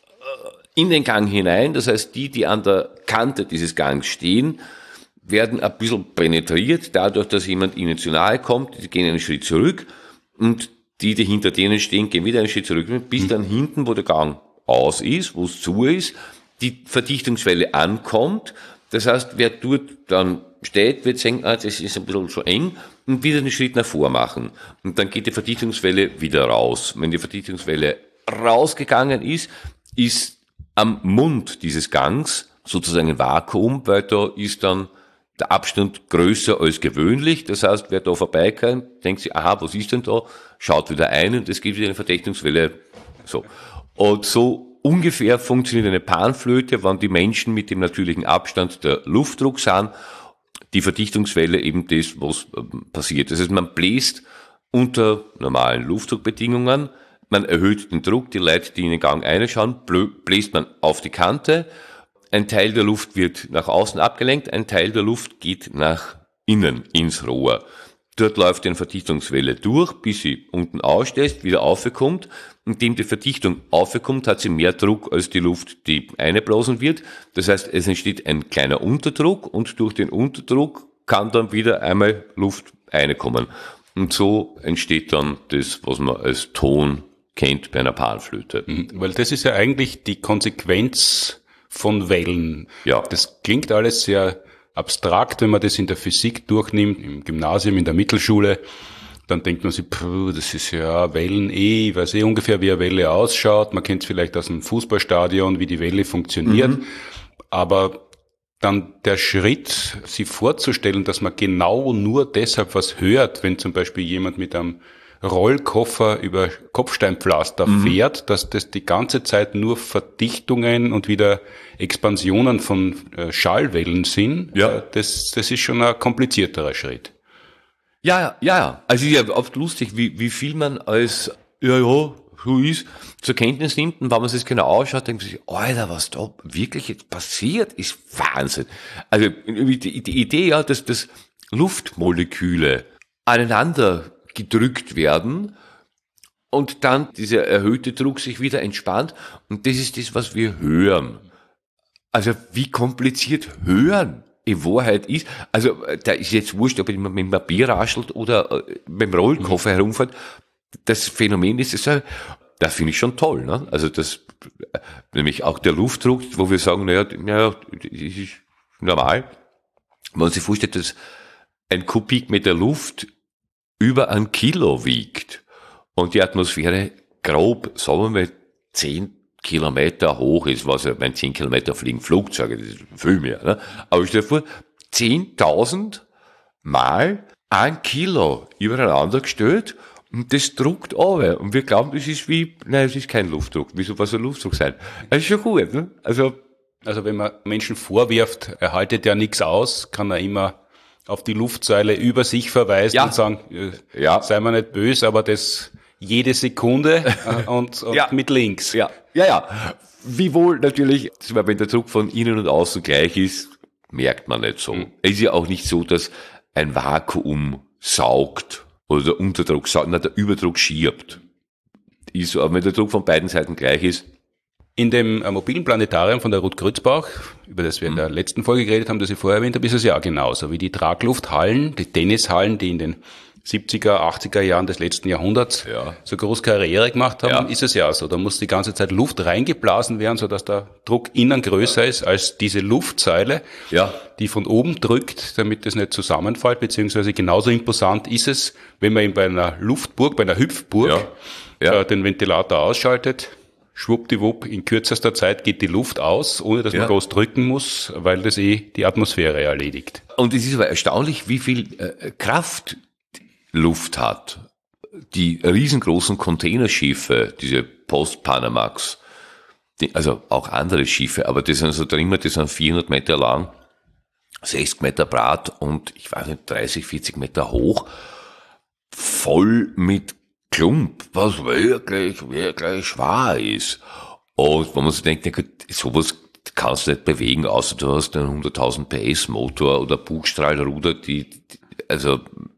in den Gang hinein, das heißt, die, die an der Kante dieses Gangs stehen, werden ein bisschen penetriert, dadurch, dass jemand ihnen zu nahe kommt, die gehen einen Schritt zurück und die, die hinter denen stehen, gehen wieder einen Schritt zurück, bis dann hinten, wo der Gang aus ist, wo es zu ist, die Verdichtungswelle ankommt. Das heißt, wer dort dann steht, wird sagen, ah, das ist ein bisschen schon eng und wieder einen Schritt nach vor machen. Und dann geht die Verdichtungswelle wieder raus. Wenn die Verdichtungswelle rausgegangen ist, ist am Mund dieses Gangs sozusagen ein Vakuum, weil da ist dann der Abstand größer als gewöhnlich. Das heißt, wer da vorbeikommt, denkt sich, aha, was ist denn da? Schaut wieder ein und es gibt wieder eine Verdichtungswelle. So. Und so ungefähr funktioniert eine Panflöte, wenn die Menschen mit dem natürlichen Abstand der Luftdruck sind, die Verdichtungswelle eben das, was passiert. Das heißt, man bläst unter normalen Luftdruckbedingungen, man erhöht den Druck, die Leute, die in den Gang reinschauen, bläst man auf die Kante. Ein Teil der Luft wird nach außen abgelenkt, ein Teil der Luft geht nach innen ins Rohr. Dort läuft eine Verdichtungswelle durch, bis sie unten ausstößt, wieder aufkommt. Indem die Verdichtung aufkommt, hat sie mehr Druck als die Luft, die eingeblasen wird. Das heißt, es entsteht ein kleiner Unterdruck und durch den Unterdruck kann dann wieder einmal Luft reinkommen. Und so entsteht dann das, was man als Ton kennt bei einer Panflöte. Mhm, weil das ist ja eigentlich die Konsequenz von Wellen. Ja. Das klingt alles sehr abstrakt, wenn man das in der Physik durchnimmt, im Gymnasium, in der Mittelschule. Dann denkt man sich, puh, das ist ja Wellen eh, ich weiß eh ungefähr, wie eine Welle ausschaut. Man kennt es vielleicht aus dem Fußballstadion, wie die Welle funktioniert. Mhm. Aber dann der Schritt, sich vorzustellen, dass man genau nur deshalb was hört, wenn zum Beispiel jemand mit einem Rollkoffer über Kopfsteinpflaster mhm. fährt, dass das die ganze Zeit nur Verdichtungen und wieder Expansionen von äh, Schallwellen sind, ja. das, das ist schon ein komplizierterer Schritt. Ja, ja, ja. Also ist ja oft lustig, wie, wie viel man als, ja, ja, so ist, zur Kenntnis nimmt und wenn man sich genau ausschaut, denkt man sich, Alter, was da wirklich jetzt passiert, ist Wahnsinn. Also die, die Idee, ja, dass, dass Luftmoleküle aneinander gedrückt werden und dann dieser erhöhte Druck sich wieder entspannt und das ist das, was wir hören. Also wie kompliziert Hören in Wahrheit ist. Also da ist jetzt wurscht, ob man mit dem Papier raschelt oder mit dem Rollkoffer mhm. herumfährt. Das Phänomen ist es, das finde ich schon toll. Ne? Also das, nämlich auch der Luftdruck, wo wir sagen, naja, naja, das ist normal. Wenn man sich vorstellt, dass ein Kubikmeter Luft über ein Kilo wiegt und die Atmosphäre grob, sagen wir mal, zehn Kilometer hoch ist, was ja, wenn zehn Kilometer fliegen Flugzeuge, das ist viel mehr, ne? Aber stell dir vor, zehntausend Mal ein Kilo übereinander gestellt und das druckt runter. Und wir glauben, das ist wie, nein, es ist kein Luftdruck. Wieso, was soll Luftdruck sein? Das ist schon gut, ne? Also, also wenn man Menschen vorwirft, er haltet ja nichts aus, kann er immer auf die Luftsäule über sich verweisen ja. und sagen, äh, ja. sei mal nicht böse, aber das jede Sekunde äh, und, und ja. mit links. Ja, ja, ja. Wiewohl natürlich, wenn der Druck von innen und außen gleich ist, merkt man nicht so. Mhm. Es ist ja auch nicht so, dass ein Vakuum saugt oder der Unterdruck saugt, nein, der Überdruck schiebt. Ist so, aber wenn der Druck von beiden Seiten gleich ist, In dem äh, mobilen Planetarium von der Ruth Grützbauch, über das wir in der letzten Folge geredet haben, das ich vorher erwähnt habe, ist es ja auch genauso wie die Traglufthallen, die Tennishallen, die in den siebziger, achtziger Jahren des letzten Jahrhunderts Ja. so groß Karriere gemacht haben, Ja. ist es ja so. Da muss die ganze Zeit Luft reingeblasen werden, sodass der Druck innen größer ist als diese Luftseile, Ja. die von oben drückt, damit es nicht zusammenfällt, beziehungsweise genauso imposant ist es, wenn man ihn bei einer Luftburg, bei einer Hüpfburg Ja. Ja. Äh, den Ventilator ausschaltet. Schwuppdiwupp, in kürzester Zeit geht die Luft aus, ohne dass Ja. man groß drücken muss, weil das eh die Atmosphäre erledigt. Und es ist aber erstaunlich, wie viel äh, Kraft Luft hat. Die riesengroßen Containerschiffe, diese Post-Panamax, die, also auch andere Schiffe, aber die sind so drin, die sind vierhundert Meter lang, sechzig Meter breit und ich weiß nicht, dreißig, vierzig Meter hoch, voll mit Klump, was wirklich, wirklich schwer ist. Und wenn man sich denkt, na gut, sowas kannst du nicht bewegen, außer du hast einen hunderttausend P S Motor oder Bugstrahlruder, die, die also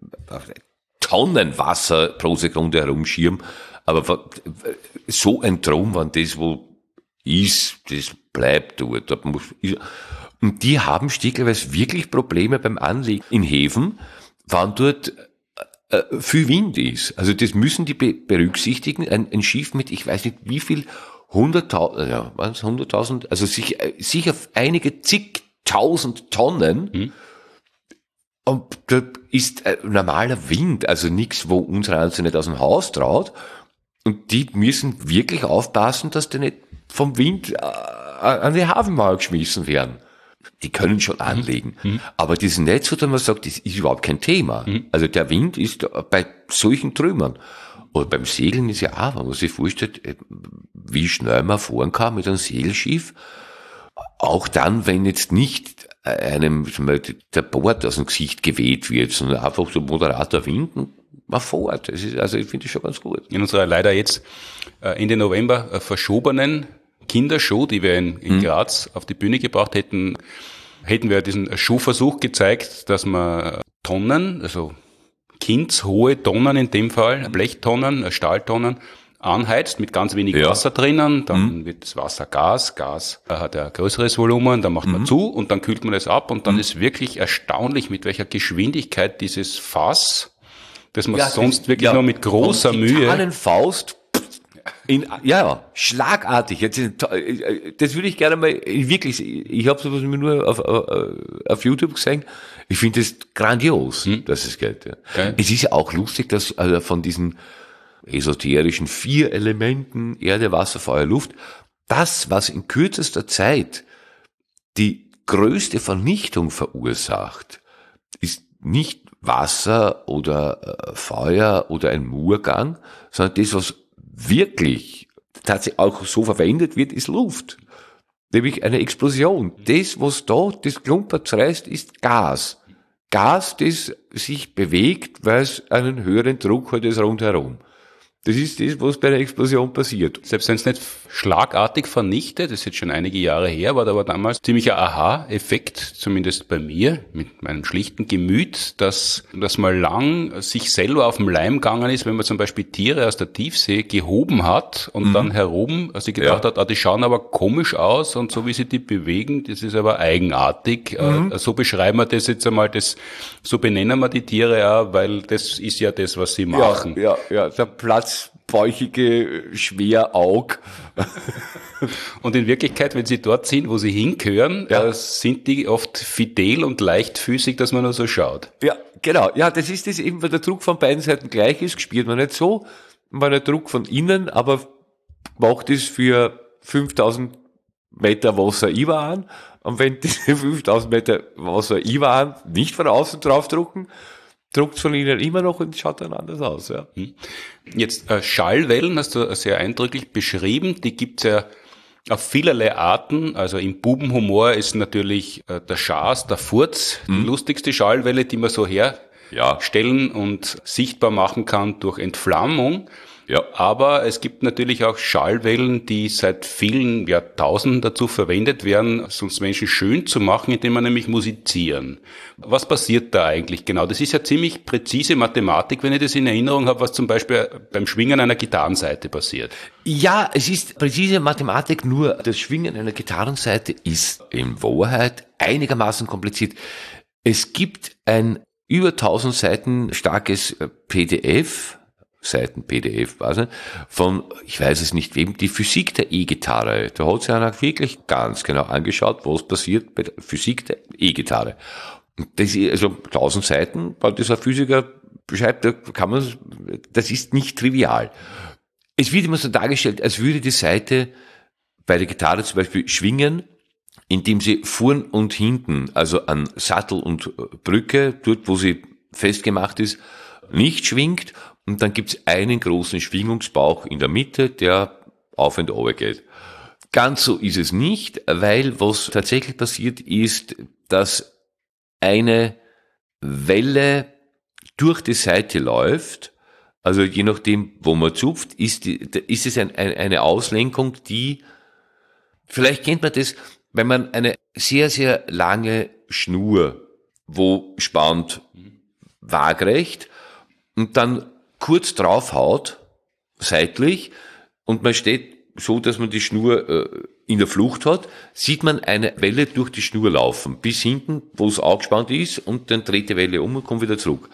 Tonnen Wasser pro Sekunde herumschirmen. Aber so ein Traum, wenn das wo ist, das bleibt dort. Da muss, und die haben stückweise wirklich Probleme beim Anlegen in Häfen, wenn dort äh, viel Wind ist. Also das müssen die be- berücksichtigen. Ein, ein Schiff mit, ich weiß nicht wie viel, hunderttausend, ja, waren es hunderttausend, also sich, sicher einige zigtausend Tonnen. Hm. Und da ist ein normaler Wind, also nichts, wo unsere Anze nicht aus dem Haus traut. Und die müssen wirklich aufpassen, dass die nicht vom Wind äh, an die Hafenmauer geschmissen werden. Die können schon anlegen. Mhm. Aber das ist nicht so, dass man sagt, das ist überhaupt kein Thema. Mhm. Also der Wind ist bei solchen Trümmern. Oder beim Segeln ist ja auch, wenn man sich vorstellt, wie schnell man fahren kann mit einem Segelschiff. Auch dann, wenn jetzt nicht einem der Bord aus dem Gesicht geweht wird, sondern einfach so moderater Wind und man fährt. Das ist, also ich finde das schon ganz gut. In unserer leider jetzt Ende November verschobenen Kindershow, die wir in, in Graz auf die Bühne gebracht hätten, hätten wir diesen Schuhversuch gezeigt, dass man Tonnen, also kindshohe Tonnen in dem Fall, Blechtonnen, Stahltonnen, anheizt mit ganz wenig ja. Wasser drinnen, dann mhm. wird das Wasser Gas, Gas hat ein größeres Volumen, dann macht man mhm. zu und dann kühlt man es ab und dann mhm. ist wirklich erstaunlich, mit welcher Geschwindigkeit dieses Fass, das man ja, sonst das, wirklich ja, nur mit großer Mühe... Einen Faust... In, ja, ja, schlagartig. Jetzt, das würde ich gerne mal wirklich, ich habe sowas nur auf, auf YouTube gesehen. Ich finde das grandios, hm. dass es geht. Ja. Okay. Es ist ja auch lustig, dass also von diesen esoterischen vier Elementen, Erde, Wasser, Feuer, Luft, das, was in kürzester Zeit die größte Vernichtung verursacht, ist nicht Wasser oder Feuer oder ein Murgang, sondern das, was wirklich tatsächlich auch so verwendet wird, ist Luft. Nämlich eine Explosion. Das, was da das Klumpert zerreißt, ist Gas. Gas, das sich bewegt, weil es einen höheren Druck hat als rundherum. Das ist das, was bei einer Explosion passiert. Selbst wenn es nicht schlagartig vernichtet, das ist jetzt schon einige Jahre her, war da aber damals ziemlicher Aha-Effekt, zumindest bei mir, mit meinem schlichten Gemüt, dass das mal lang sich selber auf den Leim gegangen ist, wenn man zum Beispiel Tiere aus der Tiefsee gehoben hat und mhm. dann herum, also gedacht ja. hat, ah, die schauen aber komisch aus und so wie sie die bewegen, das ist aber eigenartig. Mhm. So beschreiben wir das jetzt einmal, das, so benennen wir die Tiere auch, weil das ist ja das, was sie machen. Ja, ja, ja, der Platz bäuchige Schweraug. Und in Wirklichkeit, wenn sie dort sind, wo sie hingehören, ja. äh, sind die oft fidel und leichtfüßig, dass man nur so schaut. Ja, genau. Ja, das ist das eben, weil der Druck von beiden Seiten gleich ist, spürt man nicht so. Man der Druck von innen, aber macht es für fünftausend Meter Wasser über an. Und wenn diese fünftausend Meter Wasser über an nicht von außen draufdrucken, druckt von ihnen immer noch und schaut dann anders aus. Ja. Jetzt äh, Schallwellen hast du sehr eindrücklich beschrieben. Die gibt's ja auf vielerlei Arten. Also im Bubenhumor ist natürlich äh, der Schaß, der Furz, mhm. die lustigste Schallwelle, die man so herstellen ja. und sichtbar machen kann durch Entflammung. Ja. Aber es gibt natürlich auch Schallwellen, die seit vielen Jahrtausenden dazu verwendet werden, es uns Menschen schön zu machen, indem man nämlich musizieren. Was passiert da eigentlich genau? Das ist ja ziemlich präzise Mathematik, wenn ich das in Erinnerung habe, was zum Beispiel beim Schwingen einer Gitarrensaite passiert. Ja, es ist präzise Mathematik, nur das Schwingen einer Gitarrensaite ist in Wahrheit einigermaßen kompliziert. Es gibt ein über tausend Seiten starkes P D F, Seiten P D F, weiß nicht, von, ich weiß es nicht wem, die Physik der E-Gitarre. Da hat sich einer wirklich ganz genau angeschaut, was passiert bei der Physik der E-Gitarre. Das ist, also tausend Seiten, weil das ein Physiker beschreibt, da kann man, das ist nicht trivial. Es wird immer so dargestellt, als würde die Saite bei der Gitarre zum Beispiel schwingen, indem sie vorn und hinten, also an Sattel und Brücke, dort wo sie festgemacht ist, nicht schwingt, und dann gibt's einen großen Schwingungsbauch in der Mitte, der auf und runter geht. Ganz so ist es nicht, weil was tatsächlich passiert ist, dass eine Welle durch die Saite läuft, also je nachdem, wo man zupft, ist, die, ist es ein, ein, eine Auslenkung, die, vielleicht kennt man das, wenn man eine sehr, sehr lange Schnur, wo spannt, waagrecht, und dann kurz draufhaut, seitlich, und man steht so, dass man die Schnur äh, in der Flucht hat, sieht man eine Welle durch die Schnur laufen, bis hinten, wo es angespannt ist, und dann dreht die Welle um und kommt wieder zurück.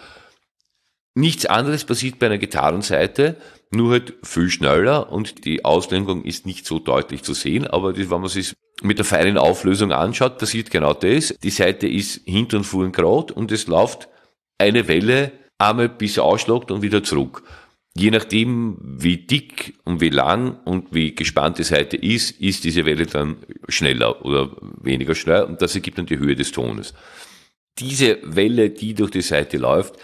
Nichts anderes passiert bei einer Gitarrensaite, nur halt viel schneller, und die Auslenkung ist nicht so deutlich zu sehen, aber das, wenn man sich mit der feinen Auflösung anschaut, passiert genau das. Die Saite ist hinten und vorn gerade, und es läuft eine Welle einmal bis er ausschlägt und wieder zurück. Je nachdem, wie dick und wie lang und wie gespannt die Saite ist, ist diese Welle dann schneller oder weniger schnell, und das ergibt dann die Höhe des Tones. Diese Welle, die durch die Saite läuft,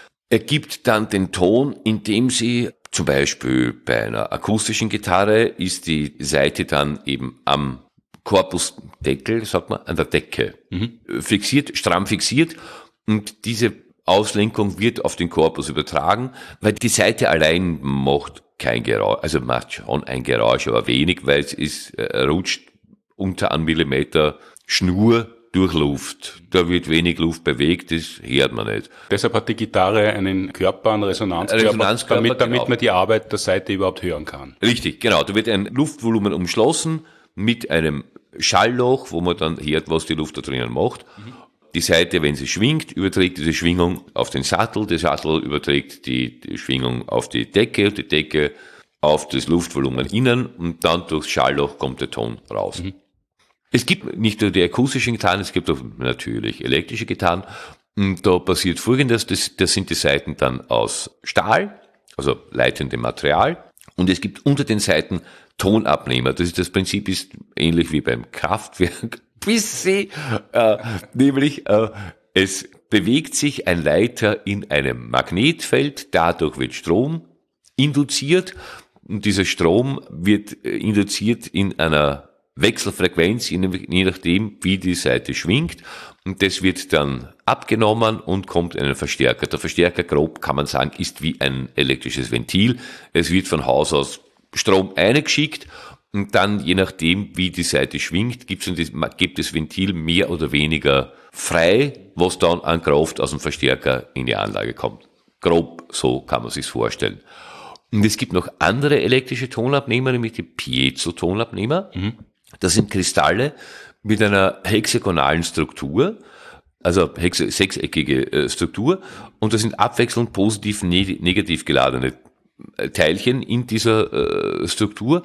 ergibt dann den Ton, indem sie zum Beispiel bei einer akustischen Gitarre ist die Saite dann eben am Korpusdeckel, sagt man, an der Decke, mhm. fixiert, stramm fixiert, und diese Auslenkung wird auf den Korpus übertragen, weil die Saite allein macht kein Geräusch, also macht schon ein Geräusch, aber wenig, weil es ist, äh, rutscht unter einem Millimeter Schnur durch Luft. Da wird wenig Luft bewegt, das hört man nicht. Deshalb hat die Gitarre einen Körper, einen Resonanzkörper, Resonanzkörper damit, damit genau. man die Arbeit der Saite überhaupt hören kann. Richtig, genau. Da wird ein Luftvolumen umschlossen mit einem Schallloch, wo man dann hört, was die Luft da drinnen macht. Mhm. Die Saite, wenn sie schwingt, überträgt diese Schwingung auf den Sattel, der Sattel überträgt die, die Schwingung auf die Decke, die Decke auf das Luftvolumen innen, und dann durchs Schallloch kommt der Ton raus. Mhm. Es gibt nicht nur die akustischen Gitarren, es gibt auch natürlich elektrische Gitarren. Und da passiert Folgendes, das, das sind die Saiten dann aus Stahl, also leitendem Material, und es gibt unter den Saiten Tonabnehmer. Das ist das Prinzip ist ähnlich wie beim Kraftwerk, bis sie, äh, nämlich äh, es bewegt sich ein Leiter in einem Magnetfeld, dadurch wird Strom induziert, und dieser Strom wird induziert in einer Wechselfrequenz, je nachdem, wie die Saite schwingt, und das wird dann abgenommen und kommt in einen Verstärker. Der Verstärker, grob kann man sagen, ist wie ein elektrisches Ventil. Es wird von Haus aus Strom eingeschickt, und dann, je nachdem, wie die Saite schwingt, gibt es gibt das Ventil mehr oder weniger frei, was dann an Kraft aus dem Verstärker in die Anlage kommt. Grob so kann man sich's vorstellen. Und es gibt noch andere elektrische Tonabnehmer, nämlich die Piezo-Tonabnehmer. Mhm. Das sind Kristalle mit einer hexagonalen Struktur, also hex- sechseckige äh, Struktur, und das sind abwechselnd positiv, ne- negativ geladene Teilchen in dieser äh, Struktur.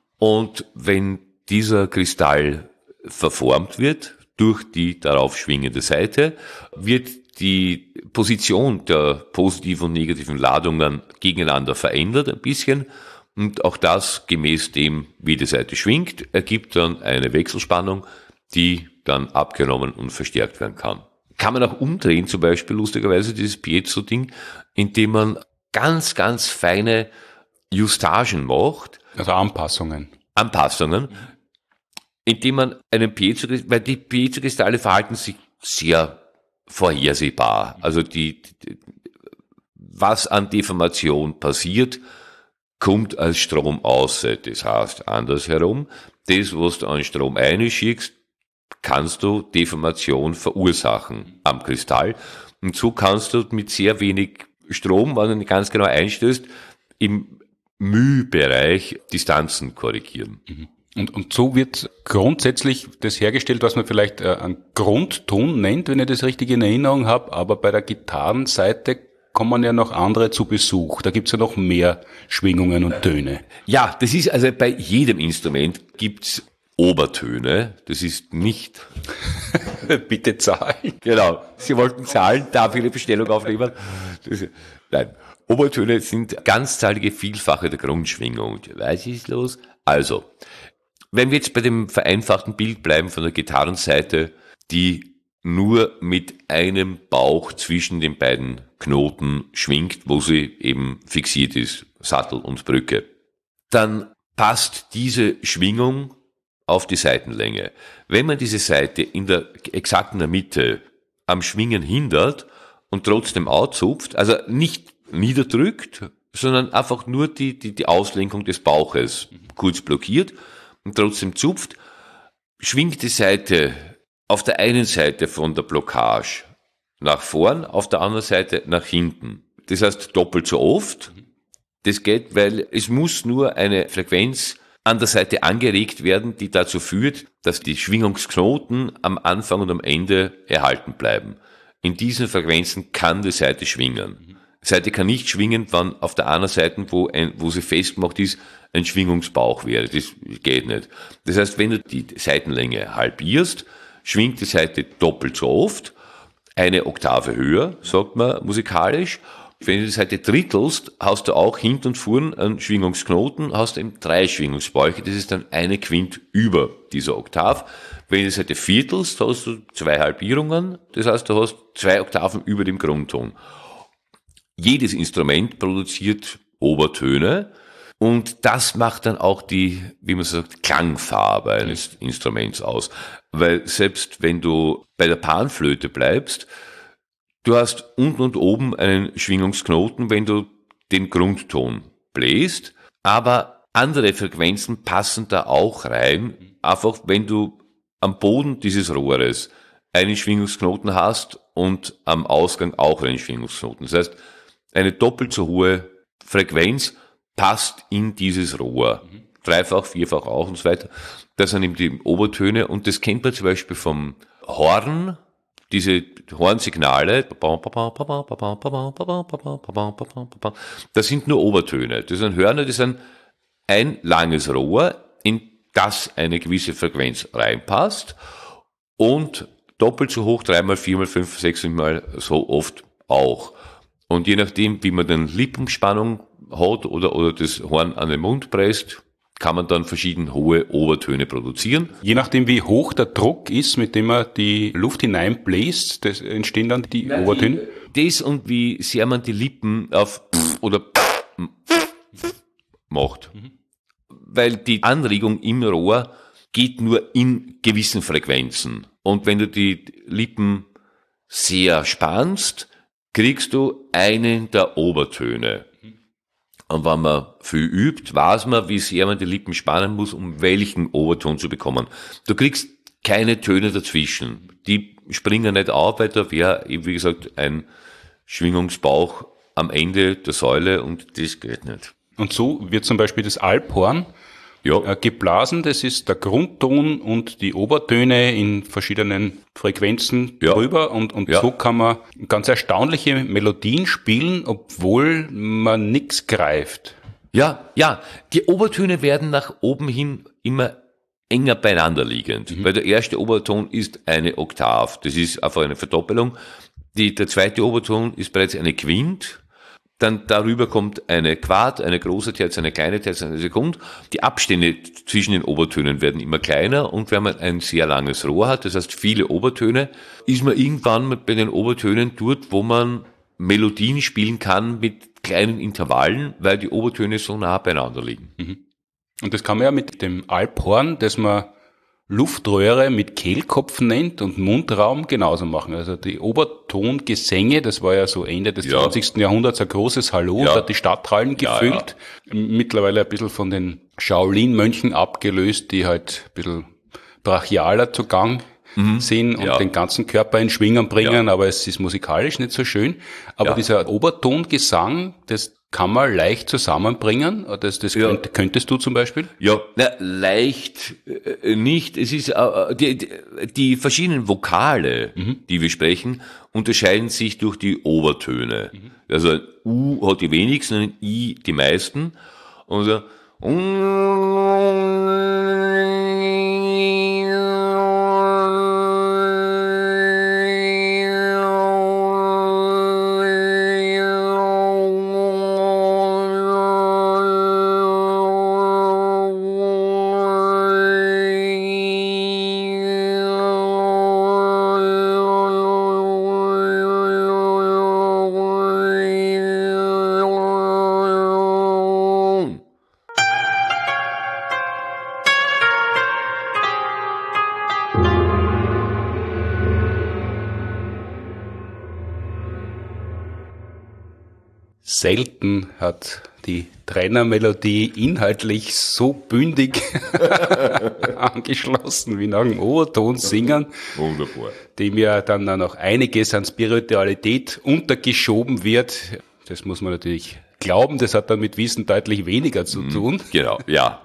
Und wenn dieser Kristall verformt wird durch die darauf schwingende Saite, wird die Position der positiven und negativen Ladungen gegeneinander verändert ein bisschen. Und auch das gemäß dem, wie die Saite schwingt, ergibt dann eine Wechselspannung, die dann abgenommen und verstärkt werden kann. Kann man auch umdrehen, zum Beispiel lustigerweise dieses Piezo-Ding, indem man ganz, ganz feine Justagen macht. Also Anpassungen. Anpassungen, indem man einen Piezo, weil die Piezo-Kristalle verhalten sich sehr vorhersehbar. Also die, die was an Deformation passiert, kommt als Strom aus. Das heißt, andersherum, das, was du an Strom einschickst, kannst du Deformation verursachen am Kristall. Und so kannst du mit sehr wenig Strom, wenn du nicht ganz genau einstößt, im μ-Bereich Distanzen korrigieren. Und, und so wird grundsätzlich das hergestellt, was man vielleicht äh, einen Grundton nennt, wenn ich das richtig in Erinnerung habe, aber bei der Gitarrenseite kommen ja noch andere zu Besuch. Da gibt's ja noch mehr Schwingungen und Töne. Ja, das ist also bei jedem Instrument gibt's Obertöne. Das ist nicht... Bitte zahlen. Genau. Sie wollten zahlen, darf ich eine Bestellung aufnehmen? Das, nein. Obertöne sind ganzzahlige Vielfache der Grundschwingung. Was ist los? Also, wenn wir jetzt bei dem vereinfachten Bild bleiben von der Gitarrenseite, die nur mit einem Bauch zwischen den beiden Knoten schwingt, wo sie eben fixiert ist, Sattel und Brücke, dann passt diese Schwingung auf die Seitenlänge. Wenn man diese Seite in der exakten Mitte am Schwingen hindert und trotzdem auszupft, also nicht niederdrückt, sondern einfach nur die, die, die Auslenkung des Bauches kurz blockiert und trotzdem zupft, schwingt die Seite auf der einen Seite von der Blockage nach vorn, auf der anderen Seite nach hinten. Das heißt doppelt so oft. Das geht, weil es muss nur eine Frequenz an der Seite angeregt werden, die dazu führt, dass die Schwingungsknoten am Anfang und am Ende erhalten bleiben. In diesen Frequenzen kann die Seite schwingen. Die Seite kann nicht schwingen, wenn auf der anderen Seite, wo, ein, wo sie festgemacht ist, ein Schwingungsbauch wäre. Das geht nicht. Das heißt, wenn du die Seitenlänge halbierst, schwingt die Seite doppelt so oft, eine Oktave höher, sagt man musikalisch. Wenn du die Seite drittelst, hast du auch hinten und vorn einen Schwingungsknoten, hast eben drei Schwingungsbäuche, das ist dann eine Quint über dieser Oktav. Wenn du die Seite viertelst, hast du zwei Halbierungen, das heißt, du hast zwei Oktaven über dem Grundton. Jedes Instrument produziert Obertöne und das macht dann auch die, wie man sagt, Klangfarbe eines Instruments aus. Weil selbst wenn du bei der Panflöte bleibst, du hast unten und oben einen Schwingungsknoten, wenn du den Grundton bläst, aber andere Frequenzen passen da auch rein. Einfach, wenn du am Boden dieses Rohres einen Schwingungsknoten hast und am Ausgang auch einen Schwingungsknoten. Das heißt, eine doppelt so hohe Frequenz passt in dieses Rohr. Dreifach, vierfach auch und so weiter. Das sind eben die Obertöne und das kennt man zum Beispiel vom Horn. Diese Hornsignale, das sind nur Obertöne. Das sind Hörner, das sind ein langes Rohr, in das eine gewisse Frequenz reinpasst und doppelt so hoch, dreimal, viermal, fünf, sechsmal so oft auch. Und je nachdem, wie man den Lippenspannung hat oder, oder das Horn an den Mund presst, kann man dann verschieden hohe Obertöne produzieren. Je nachdem, wie hoch der Druck ist, mit dem man die Luft hineinbläst, das entstehen dann die Nein, Obertöne? Das und wie sehr man die Lippen auf oder macht. Mhm. Weil die Anregung im Rohr geht nur in gewissen Frequenzen. Und wenn du die Lippen sehr spannst, kriegst du einen der Obertöne. Und wenn man viel übt, weiß man, wie sehr man die Lippen spannen muss, um welchen Oberton zu bekommen. Du kriegst keine Töne dazwischen. Die springen nicht auf, weil da wäre, wie gesagt, ein Schwingungsbauch am Ende der Säule und das geht nicht. Und so wird zum Beispiel das Alphorn ja. geblasen. Das ist der Grundton und die Obertöne in verschiedenen Frequenzen ja. drüber. Und, und ja. so kann man ganz erstaunliche Melodien spielen, obwohl man nichts greift. Ja, ja. Die Obertöne werden nach oben hin immer enger beieinander liegend. Mhm. Weil der erste Oberton ist eine Oktav. Das ist einfach eine Verdoppelung. Die, der zweite Oberton ist bereits eine Quint. Dann darüber kommt eine Quart, eine große Terz, eine kleine Terz, eine Sekund. Die Abstände zwischen den Obertönen werden immer kleiner und wenn man ein sehr langes Rohr hat, das heißt viele Obertöne, ist man irgendwann bei den Obertönen dort, wo man Melodien spielen kann mit kleinen Intervallen, weil die Obertöne so nah beieinander liegen. Und das kann man ja mit dem Alphorn, das man Luftröhre mit Kehlkopf nennt und Mundraum genauso machen. Also die Obertongesänge, das war ja so Ende des Ja. zwanzigsten Jahrhunderts ein großes Hallo, Ja. und hat die Stadthallen Ja, gefüllt. Mittlerweile ein bisschen von den Shaolin-Mönchen abgelöst, die halt ein bisschen brachialer zugang sind und Ja. den ganzen Körper in Schwingen bringen, Ja. aber es ist musikalisch nicht so schön. Aber Ja. dieser Obertongesang, das kann man leicht zusammenbringen. Das, das Ja. könnt, könntest du zum Beispiel? Ja, na, leicht äh, nicht. Es ist äh, die, die, die verschiedenen Vokale, die wir sprechen, unterscheiden sich durch die Obertöne. Also ein U hat die wenigsten, ein I die meisten. Und so, Selten hat die Trennermelodie inhaltlich so bündig angeschlossen wie nach dem Oberton singen, wunderbar. dem ja dann noch einiges an Spiritualität untergeschoben wird. Das muss man natürlich glauben, das hat dann mit Wissen deutlich weniger zu tun. Genau, ja.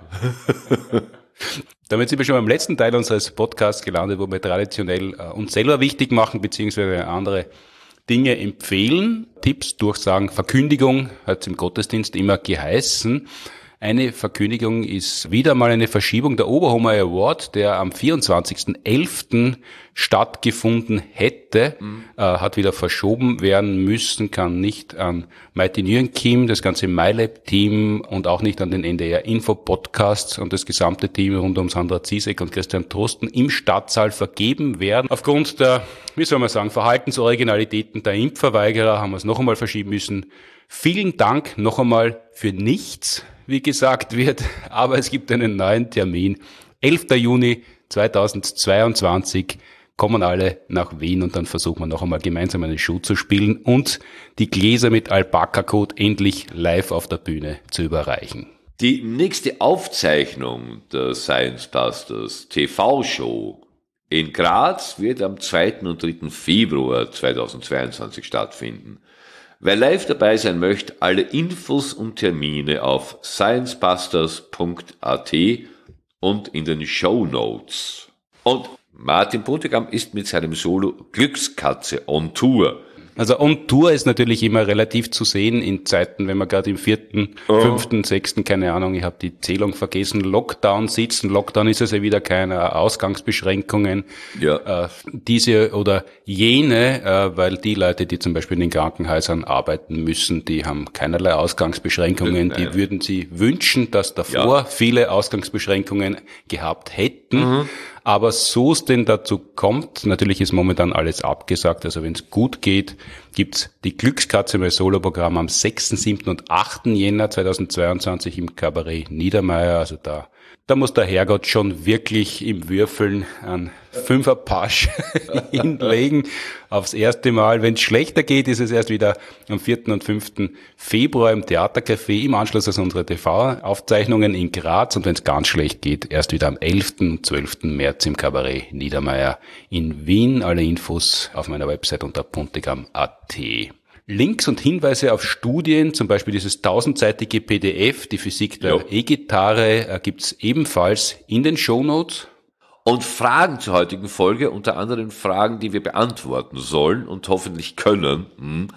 Damit sind wir schon beim letzten Teil unseres Podcasts gelandet, wo wir traditionell äh, uns selber wichtig machen, beziehungsweise andere Dinge empfehlen. Tipps, Durchsagen, Verkündigung hat es im Gottesdienst immer geheißen. Eine Verkündigung ist wieder mal eine Verschiebung der Oberhomer Award, der am vierundzwanzigsten elften stattgefunden hätte, mhm. äh, hat wieder verschoben werden müssen, kann nicht an Mighty Nguyen Kim, das ganze MyLab-Team und auch nicht an den N D R-Info-Podcast und das gesamte Team rund um Sandra Ziesek und Christian Trosten im Stadtsaal vergeben werden. Aufgrund der, wie soll man sagen, Verhaltensoriginalitäten der Impfverweigerer haben wir es noch einmal verschieben müssen. Vielen Dank noch einmal für nichts, wie gesagt wird, aber es gibt einen neuen Termin. elfter Juni zweitausendzweiundzwanzig kommen alle nach Wien und dann versuchen wir noch einmal gemeinsam eine Show zu spielen und die Gläser mit Alpaka-Code endlich live auf der Bühne zu überreichen. Die nächste Aufzeichnung der Science Busters T V-Show in Graz wird am zweiten und dritten Februar zweitausendzweiundzwanzig stattfinden. Wer live dabei sein möchte, alle Infos und Termine auf sciencebusters punkt a t und in den Shownotes. Und Martin Puntigam ist mit seinem Solo Glückskatze on Tour. Also on Tour ist natürlich immer relativ zu sehen in Zeiten, wenn man gerade im vierten, oh. fünften, sechsten, keine Ahnung, ich habe die Zählung vergessen, Lockdown sitzen. Lockdown ist es ja wieder keine Ausgangsbeschränkungen. Ja. Äh, diese oder jene, äh, weil die Leute, die zum Beispiel in den Krankenhäusern arbeiten müssen, die haben keinerlei Ausgangsbeschränkungen. Nein. Die würden sie wünschen, dass davor ja. viele Ausgangsbeschränkungen gehabt hätten. Mhm. Aber so es denn dazu kommt, natürlich ist momentan alles abgesagt, also wenn es gut geht, gibt's die Glückskatze mein Soloprogramm am sechsten, siebten und achten Jänner zweitausendzweiundzwanzig im Kabarett Niedermeyer. Also da, da muss der Herrgott schon wirklich im Würfeln an Fünferpasch hinlegen. Aufs erste Mal. Wenn es schlechter geht, ist es erst wieder am vierten und fünften Februar im Theatercafé im Anschluss an unsere T V-Aufzeichnungen in Graz. Und wenn es ganz schlecht geht, erst wieder am elften und zwölften März im Kabarett Niedermeyer in Wien. Alle Infos auf meiner Website unter puntigam punkt a t. Links und Hinweise auf Studien, zum Beispiel dieses tausendseitige P D F, die Physik der ja. E-Gitarre, gibt's ebenfalls in den Shownotes. Und Fragen zur heutigen Folge, unter anderem Fragen, die wir beantworten sollen und hoffentlich können,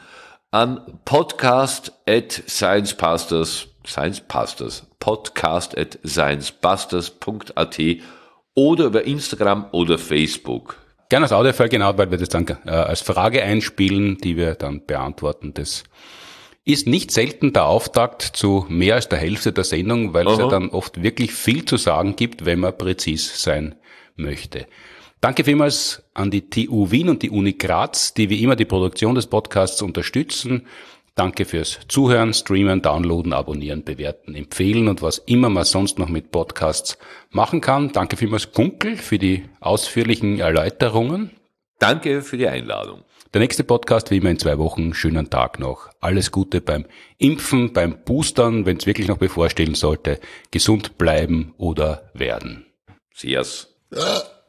an podcast at sciencebusters, sciencebusters, podcast at sciencebusters punkt a t oder über Instagram oder Facebook. Gerne als Audiofile, genau, weil wir das dann äh, als Frage einspielen, die wir dann beantworten. Das ist nicht selten der Auftakt zu mehr als der Hälfte der Sendung, weil Aha. es ja dann oft wirklich viel zu sagen gibt, wenn man präzis sein möchte. Danke vielmals an die T U Wien und die Uni Graz, die wie immer die Produktion des Podcasts unterstützen. Danke fürs Zuhören, Streamen, Downloaden, Abonnieren, Bewerten, Empfehlen und was immer man sonst noch mit Podcasts machen kann. Danke vielmals, Gunkel, für die ausführlichen Erläuterungen. Danke für die Einladung. Der nächste Podcast wie immer in zwei Wochen. Schönen Tag noch. Alles Gute beim Impfen, beim Boostern, wenn es wirklich noch bevorstehen sollte. Gesund bleiben oder werden. Cheers.